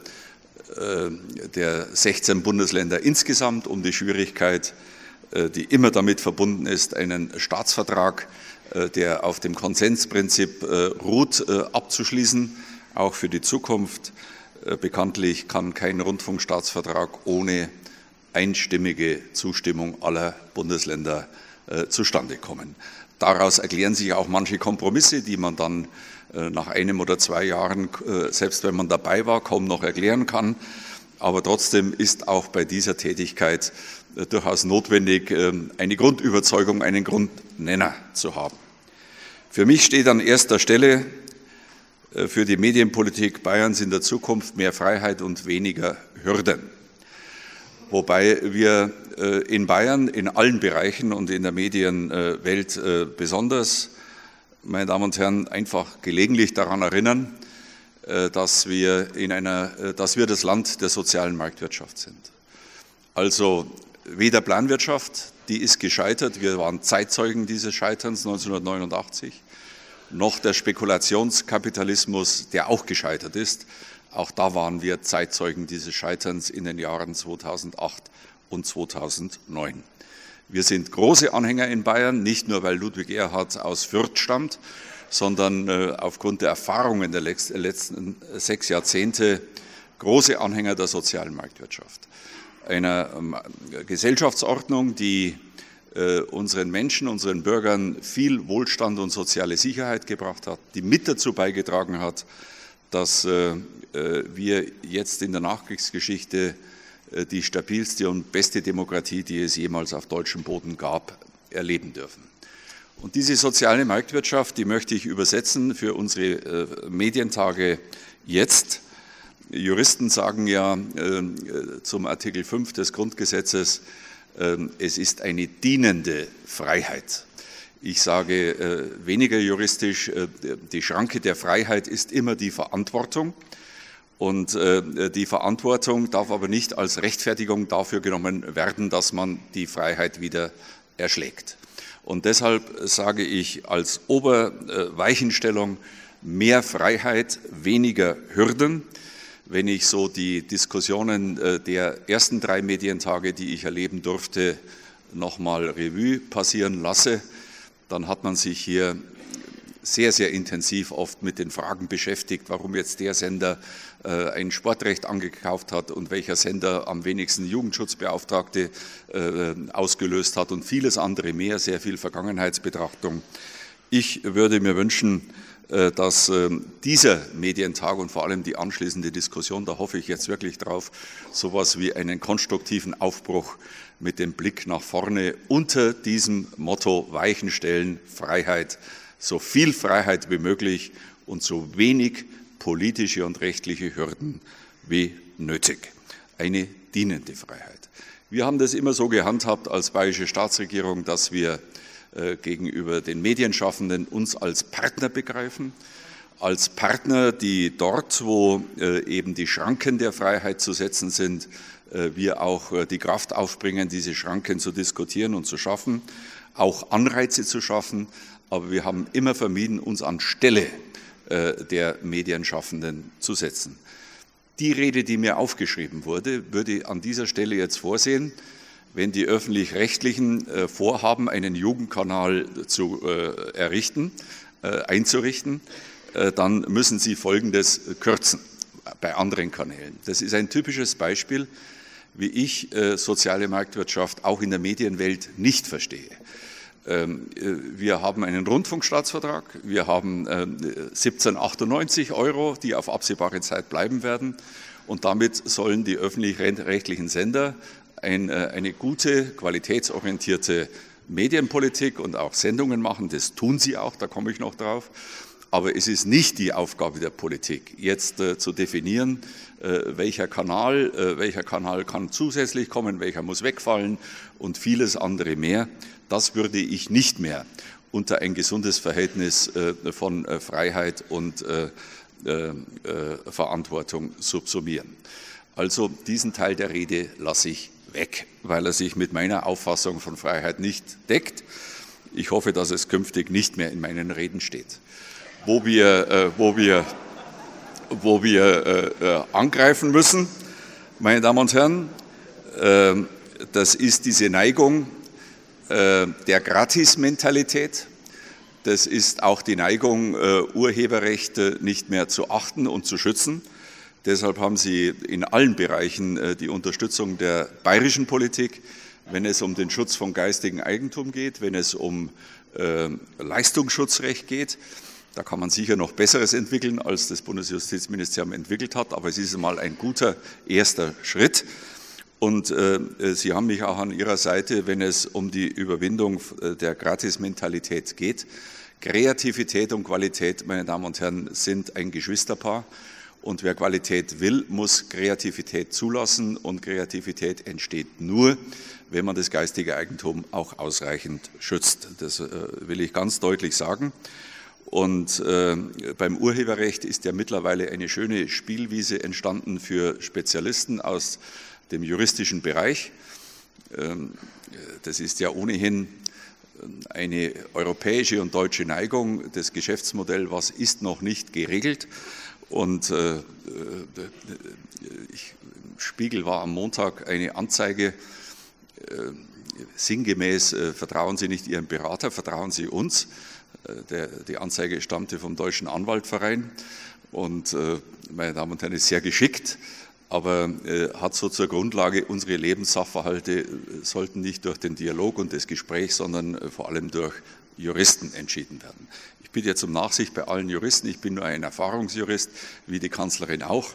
der sechzehn Bundesländer insgesamt, um die Schwierigkeit, die immer damit verbunden ist, einen Staatsvertrag, der auf dem Konsensprinzip ruht, abzuschließen. Auch für die Zukunft. Bekanntlich kann kein Rundfunkstaatsvertrag ohne einstimmige Zustimmung aller Bundesländer äh, zustande kommen. Daraus erklären sich auch manche Kompromisse, die man dann äh, nach einem oder zwei Jahren, äh, selbst wenn man dabei war, kaum noch erklären kann. Aber trotzdem ist auch bei dieser Tätigkeit äh, durchaus notwendig, äh, eine Grundüberzeugung, einen Grundnenner zu haben. Für mich steht an erster Stelle für die Medienpolitik Bayerns in der Zukunft mehr Freiheit und weniger Hürden. Wobei wir in Bayern in allen Bereichen und in der Medienwelt besonders, meine Damen und Herren, einfach gelegentlich daran erinnern, dass wir, in einer, dass wir das Land der sozialen Marktwirtschaft sind. Also weder Planwirtschaft, die ist gescheitert, wir waren Zeitzeugen dieses Scheiterns neunzehnhundertneunundachtzig, noch der Spekulationskapitalismus, der auch gescheitert ist. Auch da waren wir Zeitzeugen dieses Scheiterns in den Jahren zweitausendacht und zweitausendneun. Wir sind große Anhänger in Bayern, nicht nur, weil Ludwig Erhard aus Fürth stammt, sondern äh, aufgrund der Erfahrungen der letzten sechs Jahrzehnte große Anhänger der sozialen Marktwirtschaft. Einer ähm, Gesellschaftsordnung, die unseren Menschen, unseren Bürgern viel Wohlstand und soziale Sicherheit gebracht hat, die mit dazu beigetragen hat, dass wir jetzt in der Nachkriegsgeschichte die stabilste und beste Demokratie, die es jemals auf deutschem Boden gab, erleben dürfen. Und diese soziale Marktwirtschaft, die möchte ich übersetzen für unsere Medientage jetzt. Juristen sagen ja äh, zum Artikel fünf des Grundgesetzes, äh, es ist eine dienende Freiheit. Ich sage äh, weniger juristisch, äh, die Schranke der Freiheit ist immer die Verantwortung. Und äh, die Verantwortung darf aber nicht als Rechtfertigung dafür genommen werden, dass man die Freiheit wieder erschlägt. Und deshalb sage ich als Oberweichenstellung mehr Freiheit, weniger Hürden. Wenn ich so die Diskussionen der ersten drei Medientage, die ich erleben durfte, nochmal Revue passieren lasse, dann hat man sich hier sehr, sehr intensiv oft mit den Fragen beschäftigt, warum jetzt der Sender äh, ein Sportrecht angekauft hat und welcher Sender am wenigsten Jugendschutzbeauftragte äh, ausgelöst hat und vieles andere mehr, sehr viel Vergangenheitsbetrachtung. Ich würde mir wünschen, dass dieser Medientag und vor allem die anschließende Diskussion, da hoffe ich jetzt wirklich drauf, sowas wie einen konstruktiven Aufbruch mit dem Blick nach vorne unter diesem Motto Weichen stellen, Freiheit, so viel Freiheit wie möglich und so wenig politische und rechtliche Hürden wie nötig. Eine dienende Freiheit. Wir haben das immer so gehandhabt als bayerische Staatsregierung, dass wir gegenüber den Medienschaffenden uns als Partner begreifen, als Partner, die dort, wo eben die Schranken der Freiheit zu setzen sind, wir auch die Kraft aufbringen, diese Schranken zu diskutieren und zu schaffen, auch Anreize zu schaffen, aber wir haben immer vermieden, uns anstelle der Medienschaffenden zu setzen. Die Rede, die mir aufgeschrieben wurde, würde an dieser Stelle jetzt vorsehen, wenn die Öffentlich-Rechtlichen äh, vorhaben, einen Jugendkanal zu äh, errichten, äh, einzurichten, äh, dann müssen sie Folgendes kürzen bei anderen Kanälen. Das ist ein typisches Beispiel, wie ich äh, soziale Marktwirtschaft auch in der Medienwelt nicht verstehe. Ähm, äh, wir haben einen Rundfunkstaatsvertrag, wir haben äh, siebzehnhundertachtundneunzig Euro, die auf absehbare Zeit bleiben werden, und damit sollen die öffentlich-rechtlichen Sender eine gute, qualitätsorientierte Medienpolitik und auch Sendungen machen. Das tun sie auch, da komme ich noch drauf. Aber es ist nicht die Aufgabe der Politik, jetzt äh, zu definieren, äh, welcher Kanal, äh, welcher Kanal kann zusätzlich kommen, welcher muss wegfallen und vieles andere mehr. Das würde ich nicht mehr unter ein gesundes Verhältnis äh, von äh, Freiheit und äh, äh, äh, Verantwortung subsumieren. Also diesen Teil der Rede lasse ich weg, weil er sich mit meiner Auffassung von Freiheit nicht deckt. Ich hoffe, dass es künftig nicht mehr in meinen Reden steht. Wo wir, äh, wo wir, wo wir äh, äh, angreifen müssen, meine Damen und Herren, äh, das ist diese Neigung äh, der Gratis-Mentalität. Das ist auch die Neigung, äh, Urheberrechte nicht mehr zu achten und zu schützen. Deshalb haben Sie in allen Bereichen äh, die Unterstützung der bayerischen Politik, wenn es um den Schutz von geistigem Eigentum geht, wenn es um äh, Leistungsschutzrecht geht. Da kann man sicher noch Besseres entwickeln, als das Bundesjustizministerium entwickelt hat, aber es ist mal ein guter erster Schritt. Und äh, Sie haben mich auch an Ihrer Seite, wenn es um die Überwindung der Gratis-Mentalität geht. Kreativität und Qualität, meine Damen und Herren, sind ein Geschwisterpaar. Und wer Qualität will, muss Kreativität zulassen. Und Kreativität entsteht nur, wenn man das geistige Eigentum auch ausreichend schützt. Das äh, will ich ganz deutlich sagen. Und äh, beim Urheberrecht ist ja mittlerweile eine schöne Spielwiese entstanden für Spezialisten aus dem juristischen Bereich. Ähm, das ist ja ohnehin eine europäische und deutsche Neigung. Das Geschäftsmodell, was ist noch nicht geregelt? Und äh, ich, im Spiegel war am Montag eine Anzeige, äh, sinngemäß, äh, vertrauen Sie nicht Ihrem Berater, vertrauen Sie uns. Äh, der, die Anzeige stammte vom Deutschen Anwaltverein und, äh, meine Damen und Herren, ist sehr geschickt, aber äh, hat so zur Grundlage, unsere Lebenssachverhalte äh, sollten nicht durch den Dialog und das Gespräch, sondern äh, vor allem durch Juristen entschieden werden. Ich bitte jetzt um Nachsicht bei allen Juristen. Ich bin nur ein Erfahrungsjurist, wie die Kanzlerin auch.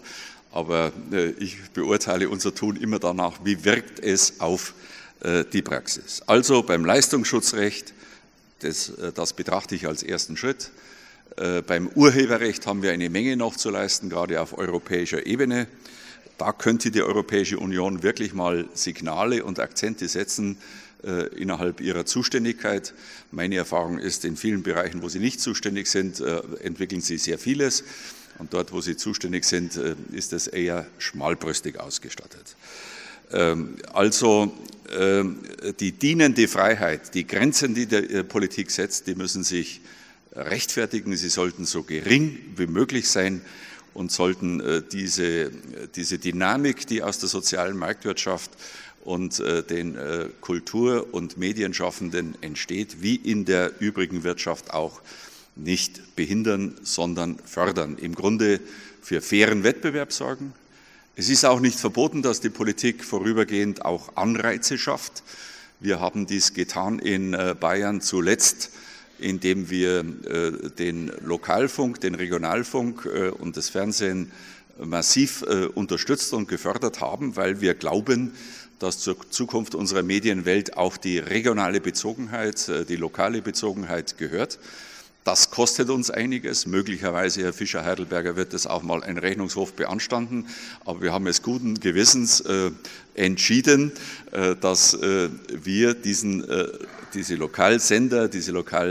Aber ich beurteile unser Tun immer danach, wie wirkt es auf die Praxis. Also beim Leistungsschutzrecht, das, das betrachte ich als ersten Schritt. Beim Urheberrecht haben wir eine Menge noch zu leisten, gerade auf europäischer Ebene. Da könnte die Europäische Union wirklich mal Signale und Akzente setzen äh, innerhalb ihrer Zuständigkeit. Meine Erfahrung ist, in vielen Bereichen, wo sie nicht zuständig sind, äh, entwickeln sie sehr vieles. Und dort, wo sie zuständig sind, äh, ist es eher schmalbrüstig ausgestattet. Ähm, also äh, die dienende Freiheit, die Grenzen, die die äh, Politik setzt, die müssen sich rechtfertigen. Sie sollten so gering wie möglich sein und sollten äh, diese, diese Dynamik, die aus der sozialen Marktwirtschaft und äh, den äh, Kultur- und Medienschaffenden entsteht, wie in der übrigen Wirtschaft auch, nicht behindern, sondern fördern. Im Grunde für fairen Wettbewerb sorgen. Es ist auch nicht verboten, dass die Politik vorübergehend auch Anreize schafft. Wir haben dies getan in äh, Bayern zuletzt, indem wir äh, den Lokalfunk, den Regionalfunk äh, und das Fernsehen massiv äh, unterstützt und gefördert haben, weil wir glauben, dass zur Zukunft unserer Medienwelt auch die regionale Bezogenheit, äh, die lokale Bezogenheit gehört. Das kostet uns einiges. Möglicherweise, Herr Fischer-Heidelberger, wird das auch mal ein Rechnungshof beanstanden. Aber wir haben es guten Gewissens äh, entschieden, äh, dass äh, wir diesen, äh, diese Lokalsender, diese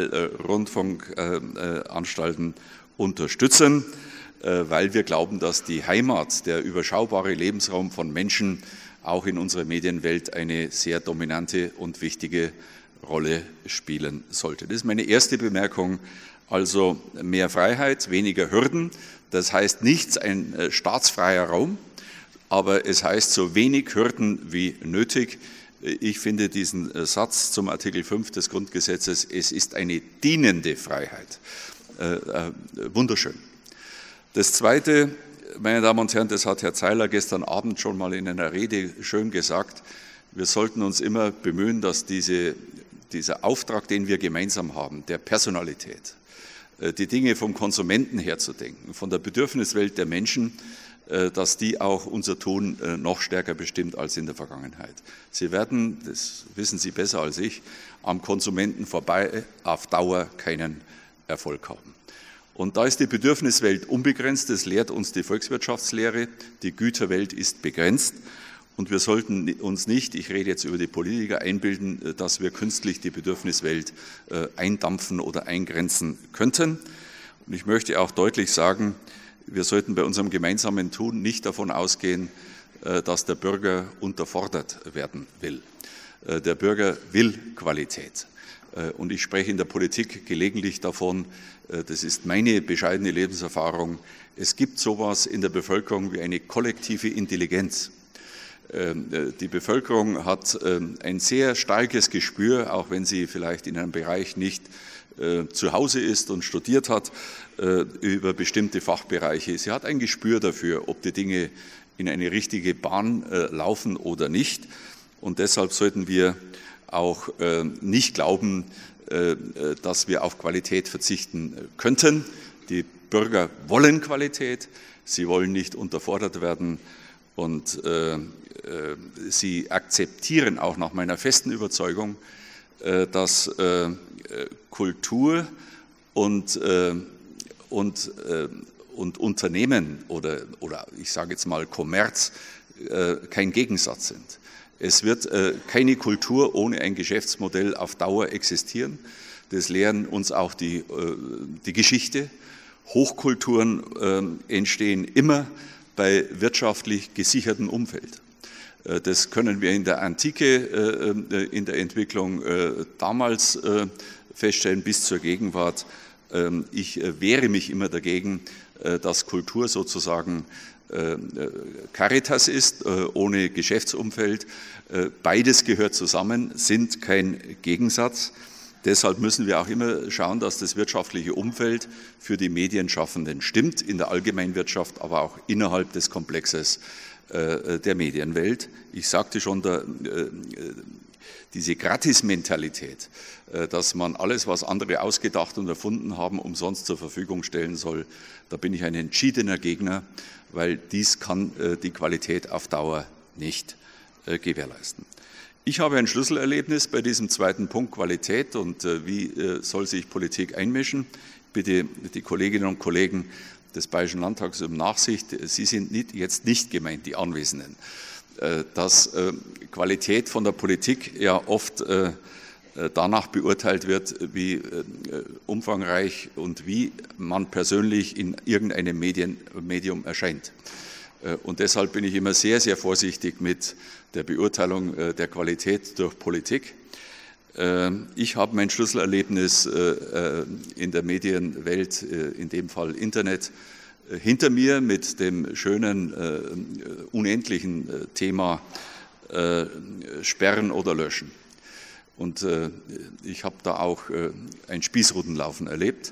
Lokalrundfunkanstalten äh, unterstützen, äh, weil wir glauben, dass die Heimat, der überschaubare Lebensraum von Menschen auch in unserer Medienwelt eine sehr dominante und wichtige Rolle spielen sollte. Das ist meine erste Bemerkung. Also mehr Freiheit, weniger Hürden. Das heißt nichts ein äh, staatsfreier Raum, aber es heißt so wenig Hürden wie nötig. Ich finde diesen äh, Satz zum Artikel fünf des Grundgesetzes, es ist eine dienende Freiheit, äh, äh, wunderschön. Das Zweite, meine Damen und Herren, das hat Herr Zeiler gestern Abend schon mal in einer Rede schön gesagt, wir sollten uns immer bemühen, dass diese dieser Auftrag, den wir gemeinsam haben, der Personalität, die Dinge vom Konsumenten her zu denken, von der Bedürfniswelt der Menschen, dass die auch unser Tun noch stärker bestimmt als in der Vergangenheit. Sie werden, das wissen Sie besser als ich, am Konsumenten vorbei auf Dauer keinen Erfolg haben. Und da ist die Bedürfniswelt unbegrenzt, das lehrt uns die Volkswirtschaftslehre, die Güterwelt ist begrenzt. Und wir sollten uns nicht, ich rede jetzt über die Politiker, einbilden, dass wir künstlich die Bedürfniswelt eindampfen oder eingrenzen könnten. Und ich möchte auch deutlich sagen, wir sollten bei unserem gemeinsamen Tun nicht davon ausgehen, dass der Bürger unterfordert werden will. Der Bürger will Qualität. Und ich spreche in der Politik gelegentlich davon, das ist meine bescheidene Lebenserfahrung, es gibt sowas in der Bevölkerung wie eine kollektive Intelligenz. Die Bevölkerung hat ein sehr starkes Gespür, auch wenn sie vielleicht in einem Bereich nicht zu Hause ist und studiert hat, über bestimmte Fachbereiche. Sie hat ein Gespür dafür, ob die Dinge in eine richtige Bahn laufen oder nicht. Und deshalb sollten wir auch nicht glauben, dass wir auf Qualität verzichten könnten. Die Bürger wollen Qualität, sie wollen nicht unterfordert werden. Und äh, sie akzeptieren auch nach meiner festen Überzeugung, äh, dass äh, Kultur und, äh, und, äh, und Unternehmen oder, oder ich sage jetzt mal Kommerz äh, kein Gegensatz sind. Es wird äh, keine Kultur ohne ein Geschäftsmodell auf Dauer existieren. Das lehren uns auch die, äh, die Geschichte. Hochkulturen äh, entstehen immer bei wirtschaftlich gesichertem Umfeld. Das können wir in der Antike, in der Entwicklung damals feststellen bis zur Gegenwart. Ich wehre mich immer dagegen, dass Kultur sozusagen Caritas ist, ohne Geschäftsumfeld. Beides gehört zusammen, sind kein Gegensatz. Deshalb müssen wir auch immer schauen, dass das wirtschaftliche Umfeld für die Medienschaffenden stimmt, in der Allgemeinwirtschaft, aber auch innerhalb des Komplexes äh, der Medienwelt. Ich sagte schon, der, äh, diese Gratis-Mentalität, dass man alles, was andere ausgedacht und erfunden haben, umsonst zur Verfügung stellen soll, da bin ich ein entschiedener Gegner, weil dies kann die Qualität auf Dauer nicht gewährleisten. Ich habe ein Schlüsselerlebnis bei diesem zweiten Punkt Qualität und wie soll sich Politik einmischen. Bitte die Kolleginnen und Kollegen des Bayerischen Landtags um Nachsicht. Sie sind nicht, jetzt nicht gemeint, die Anwesenden. Dass Qualität von der Politik ja oft danach beurteilt wird, wie umfangreich und wie man persönlich in irgendeinem Medien, Medium erscheint. Und deshalb bin ich immer sehr, sehr vorsichtig mit der Beurteilung der Qualität durch Politik. Ich habe mein Schlüsselerlebnis in der Medienwelt, in dem Fall Internet, hinter mir mit dem schönen, unendlichen Thema Sperren oder Löschen. Und ich habe da auch ein Spießrutenlaufen erlebt.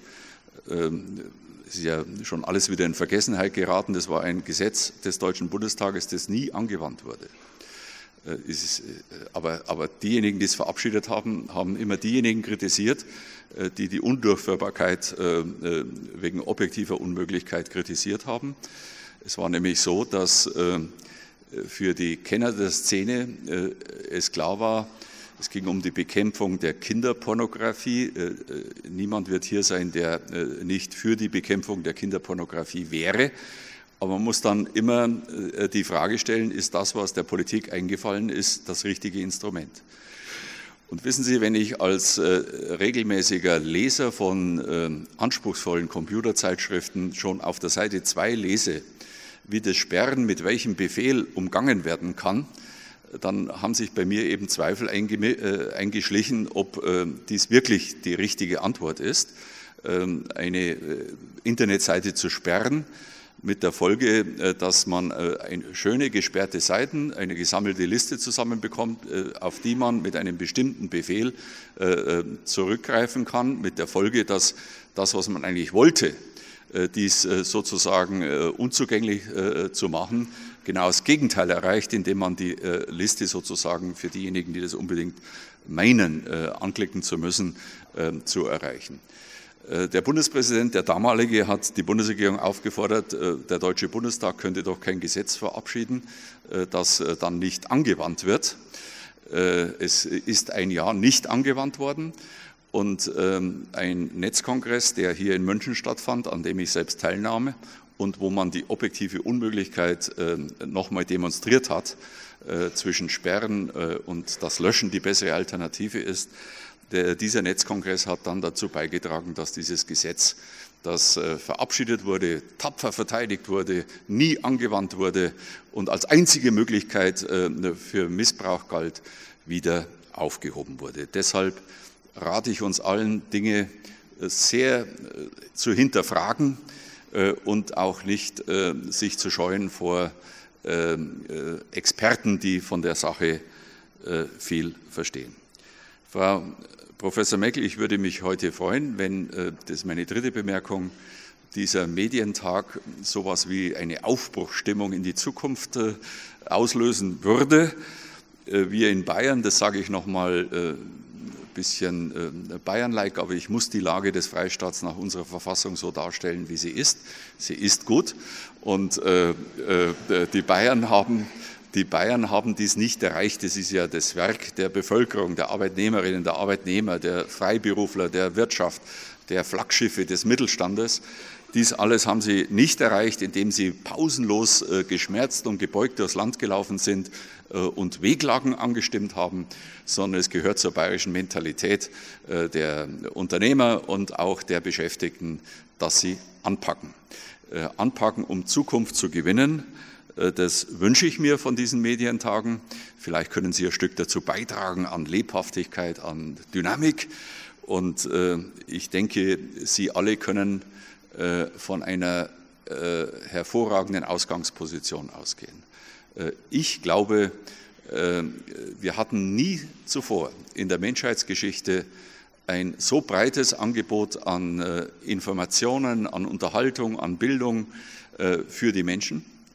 Es ist ja schon alles wieder in Vergessenheit geraten. Das war ein Gesetz des Deutschen Bundestages, das nie angewandt wurde. Ist, aber, aber diejenigen, die es verabschiedet haben, haben immer diejenigen kritisiert, die die Undurchführbarkeit wegen objektiver Unmöglichkeit kritisiert haben. Es war nämlich so, dass für die Kenner der Szene es klar war, es ging um die Bekämpfung der Kinderpornografie. Niemand wird hier sein, der nicht für die Bekämpfung der Kinderpornografie wäre. Aber man muss dann immer die Frage stellen, ist das, was der Politik eingefallen ist, das richtige Instrument? Und wissen Sie, wenn ich als regelmäßiger Leser von anspruchsvollen Computerzeitschriften schon auf der Seite zwei lese, wie das Sperren mit welchem Befehl umgangen werden kann, dann haben sich bei mir eben Zweifel eingeschlichen, ob dies wirklich die richtige Antwort ist, eine Internetseite zu sperren, mit der Folge, dass man eine schöne gesperrte Seiten, eine gesammelte Liste zusammenbekommt, auf die man mit einem bestimmten Befehl zurückgreifen kann, mit der Folge, dass das, was man eigentlich wollte, dies sozusagen unzugänglich zu machen, genau das Gegenteil erreicht, indem man die Liste sozusagen für diejenigen, die das unbedingt meinen, anklicken zu müssen, zu erreichen. Der Bundespräsident, der damalige, hat die Bundesregierung aufgefordert, der Deutsche Bundestag könnte doch kein Gesetz verabschieden, das dann nicht angewandt wird. Es ist ein Jahr nicht angewandt worden und ein Netzkongress, der hier in München stattfand, an dem ich selbst teilnahm und wo man die objektive Unmöglichkeit nochmal demonstriert hat, zwischen Sperren und das Löschen die bessere Alternative ist. Der, dieser Netzkongress hat dann dazu beigetragen, dass dieses Gesetz, das äh, verabschiedet wurde, tapfer verteidigt wurde, nie angewandt wurde und als einzige Möglichkeit äh, für Missbrauch galt, wieder aufgehoben wurde. Deshalb rate ich uns allen, Dinge äh, sehr äh, zu hinterfragen äh, und auch nicht äh, sich zu scheuen vor äh, äh, Experten, die von der Sache äh, viel verstehen. Frau Professor Meckel, ich würde mich heute freuen, wenn, das ist meine dritte Bemerkung, dieser Medientag sowas wie eine Aufbruchsstimmung in die Zukunft auslösen würde. Wir in Bayern, das sage ich nochmal ein bisschen Bayern-like, aber ich muss die Lage des Freistaats nach unserer Verfassung so darstellen, wie sie ist. Sie ist gut und die Bayern haben... Die Bayern haben dies nicht erreicht. Das ist ja das Werk der Bevölkerung, der Arbeitnehmerinnen, der Arbeitnehmer, der Freiberufler, der Wirtschaft, der Flaggschiffe des Mittelstandes. Dies alles haben sie nicht erreicht, indem sie pausenlos äh, geschmerzt und gebeugt durchs Land gelaufen sind äh, und Wehklagen angestimmt haben, sondern es gehört zur bayerischen Mentalität äh, der Unternehmer und auch der Beschäftigten, dass sie anpacken. Äh, anpacken, um Zukunft zu gewinnen. Das wünsche ich mir von diesen Medientagen. Vielleicht können Sie ein Stück dazu beitragen an Lebhaftigkeit, an Dynamik. Und äh, ich denke, Sie alle können äh, von einer äh, hervorragenden Ausgangsposition ausgehen. Äh, ich glaube, äh, wir hatten nie zuvor in der Menschheitsgeschichte ein so breites Angebot an äh, Informationen, an Unterhaltung, an Bildung äh, für die Menschen.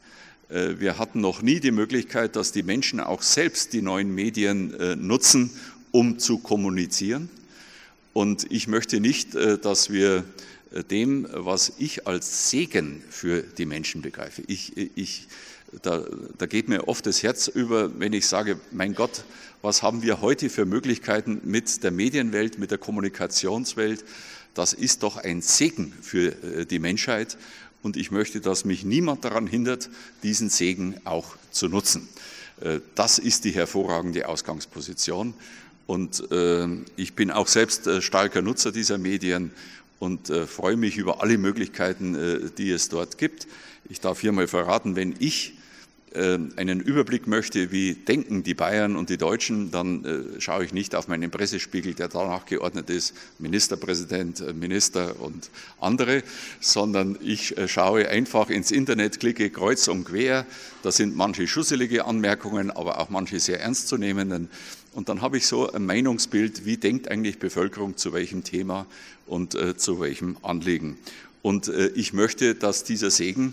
Wir hatten noch nie die Möglichkeit, dass die Menschen auch selbst die neuen Medien nutzen, um zu kommunizieren. Und ich möchte nicht, dass wir dem, was ich als Segen für die Menschen begreife. Ich, ich, da, da geht mir oft das Herz über, wenn ich sage, mein Gott, was haben wir heute für Möglichkeiten mit der Medienwelt, mit der Kommunikationswelt? Das ist doch ein Segen für die Menschheit. Und ich möchte, dass mich niemand daran hindert, diesen Segen auch zu nutzen. Das ist die hervorragende Ausgangsposition. Und ich bin auch selbst starker Nutzer dieser Medien und freue mich über alle Möglichkeiten, die es dort gibt. Ich darf hier mal verraten, wenn ich einen Überblick möchte, wie denken die Bayern und die Deutschen, dann äh, schaue ich nicht auf meinen Pressespiegel, der danach geordnet ist, Ministerpräsident, Minister und andere, sondern ich äh, schaue einfach ins Internet, klicke kreuz und quer. Da sind manche schusselige Anmerkungen, aber auch manche sehr ernstzunehmenden. Und dann habe ich so ein Meinungsbild, wie denkt eigentlich Bevölkerung zu welchem Thema und äh, zu welchem Anliegen. Und äh, ich möchte, dass dieser Segen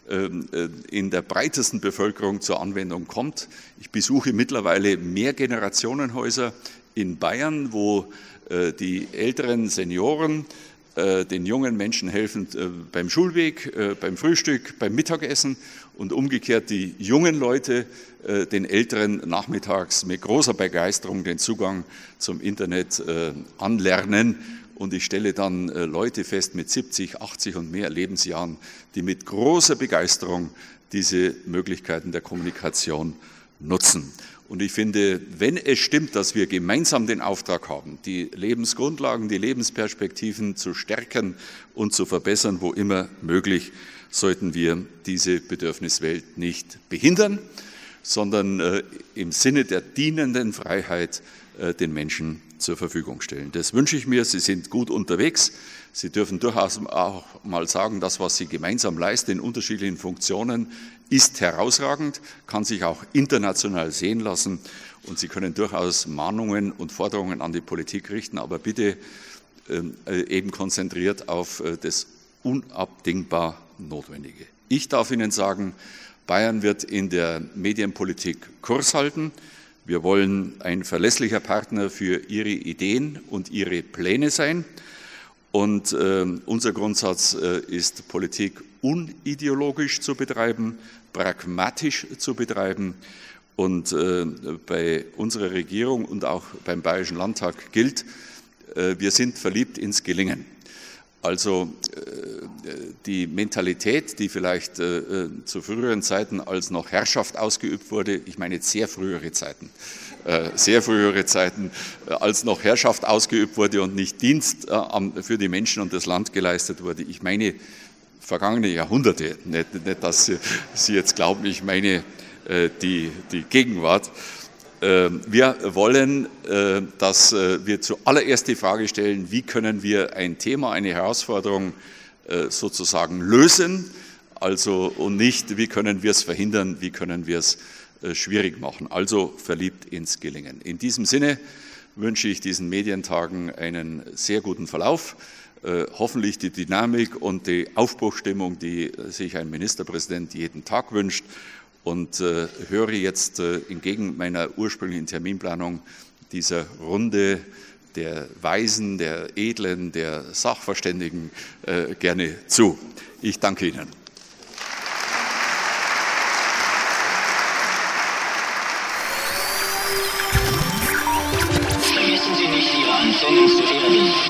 in der breitesten Bevölkerung zur Anwendung kommt. Ich besuche mittlerweile mehr Generationenhäuser in Bayern, wo die älteren Senioren den jungen Menschen helfen beim Schulweg, beim Frühstück, beim Mittagessen und umgekehrt die jungen Leute den Älteren nachmittags mit großer Begeisterung den Zugang zum Internet anlernen. Und ich stelle dann äh, Leute fest mit siebzig, achtzig und mehr Lebensjahren, die mit großer Begeisterung diese Möglichkeiten der Kommunikation nutzen. Und ich finde, wenn es stimmt, dass wir gemeinsam den Auftrag haben, die Lebensgrundlagen, die Lebensperspektiven zu stärken und zu verbessern, wo immer möglich, sollten wir diese Bedürfniswelt nicht behindern, sondern äh, im Sinne der dienenden Freiheit äh, den Menschen zur Verfügung stellen. Das wünsche ich mir. Sie sind gut unterwegs. Sie dürfen durchaus auch mal sagen, das, was Sie gemeinsam leisten in unterschiedlichen Funktionen, ist herausragend, kann sich auch international sehen lassen. Und Sie können durchaus Mahnungen und Forderungen an die Politik richten, aber bitte äh, eben konzentriert auf äh, das unabdingbar Notwendige. Ich darf Ihnen sagen, Bayern wird in der Medienpolitik Kurs halten. Wir wollen ein verlässlicher Partner für Ihre Ideen und Ihre Pläne sein. Und äh, unser Grundsatz äh, ist, Politik unideologisch zu betreiben, pragmatisch zu betreiben. Und äh, bei unserer Regierung und auch beim Bayerischen Landtag gilt, äh, wir sind verliebt ins Gelingen. Also die Mentalität, die vielleicht äh, zu früheren Zeiten, als noch Herrschaft ausgeübt wurde, ich meine jetzt sehr frühere Zeiten, äh, sehr frühere Zeiten, äh, als noch Herrschaft ausgeübt wurde und nicht Dienst äh, für die Menschen und das Land geleistet wurde. Ich meine vergangene Jahrhunderte, nicht, nicht dass Sie, Sie jetzt glauben, ich meine äh, die, die Gegenwart. Wir wollen, dass wir zuallererst die Frage stellen, wie können wir ein Thema, eine Herausforderung sozusagen lösen, also und nicht, wie können wir es verhindern, wie können wir es schwierig machen. Also verliebt ins Gelingen. In diesem Sinne wünsche ich diesen Medientagen einen sehr guten Verlauf. Hoffentlich die Dynamik und die Aufbruchstimmung, die sich ein Ministerpräsident jeden Tag wünscht. Und äh, höre jetzt äh, entgegen meiner ursprünglichen Terminplanung dieser Runde der Weisen, der Edlen, der Sachverständigen äh, gerne zu. Ich danke Ihnen. Vergessen Sie nicht, Ihre Anfänge zu ehren.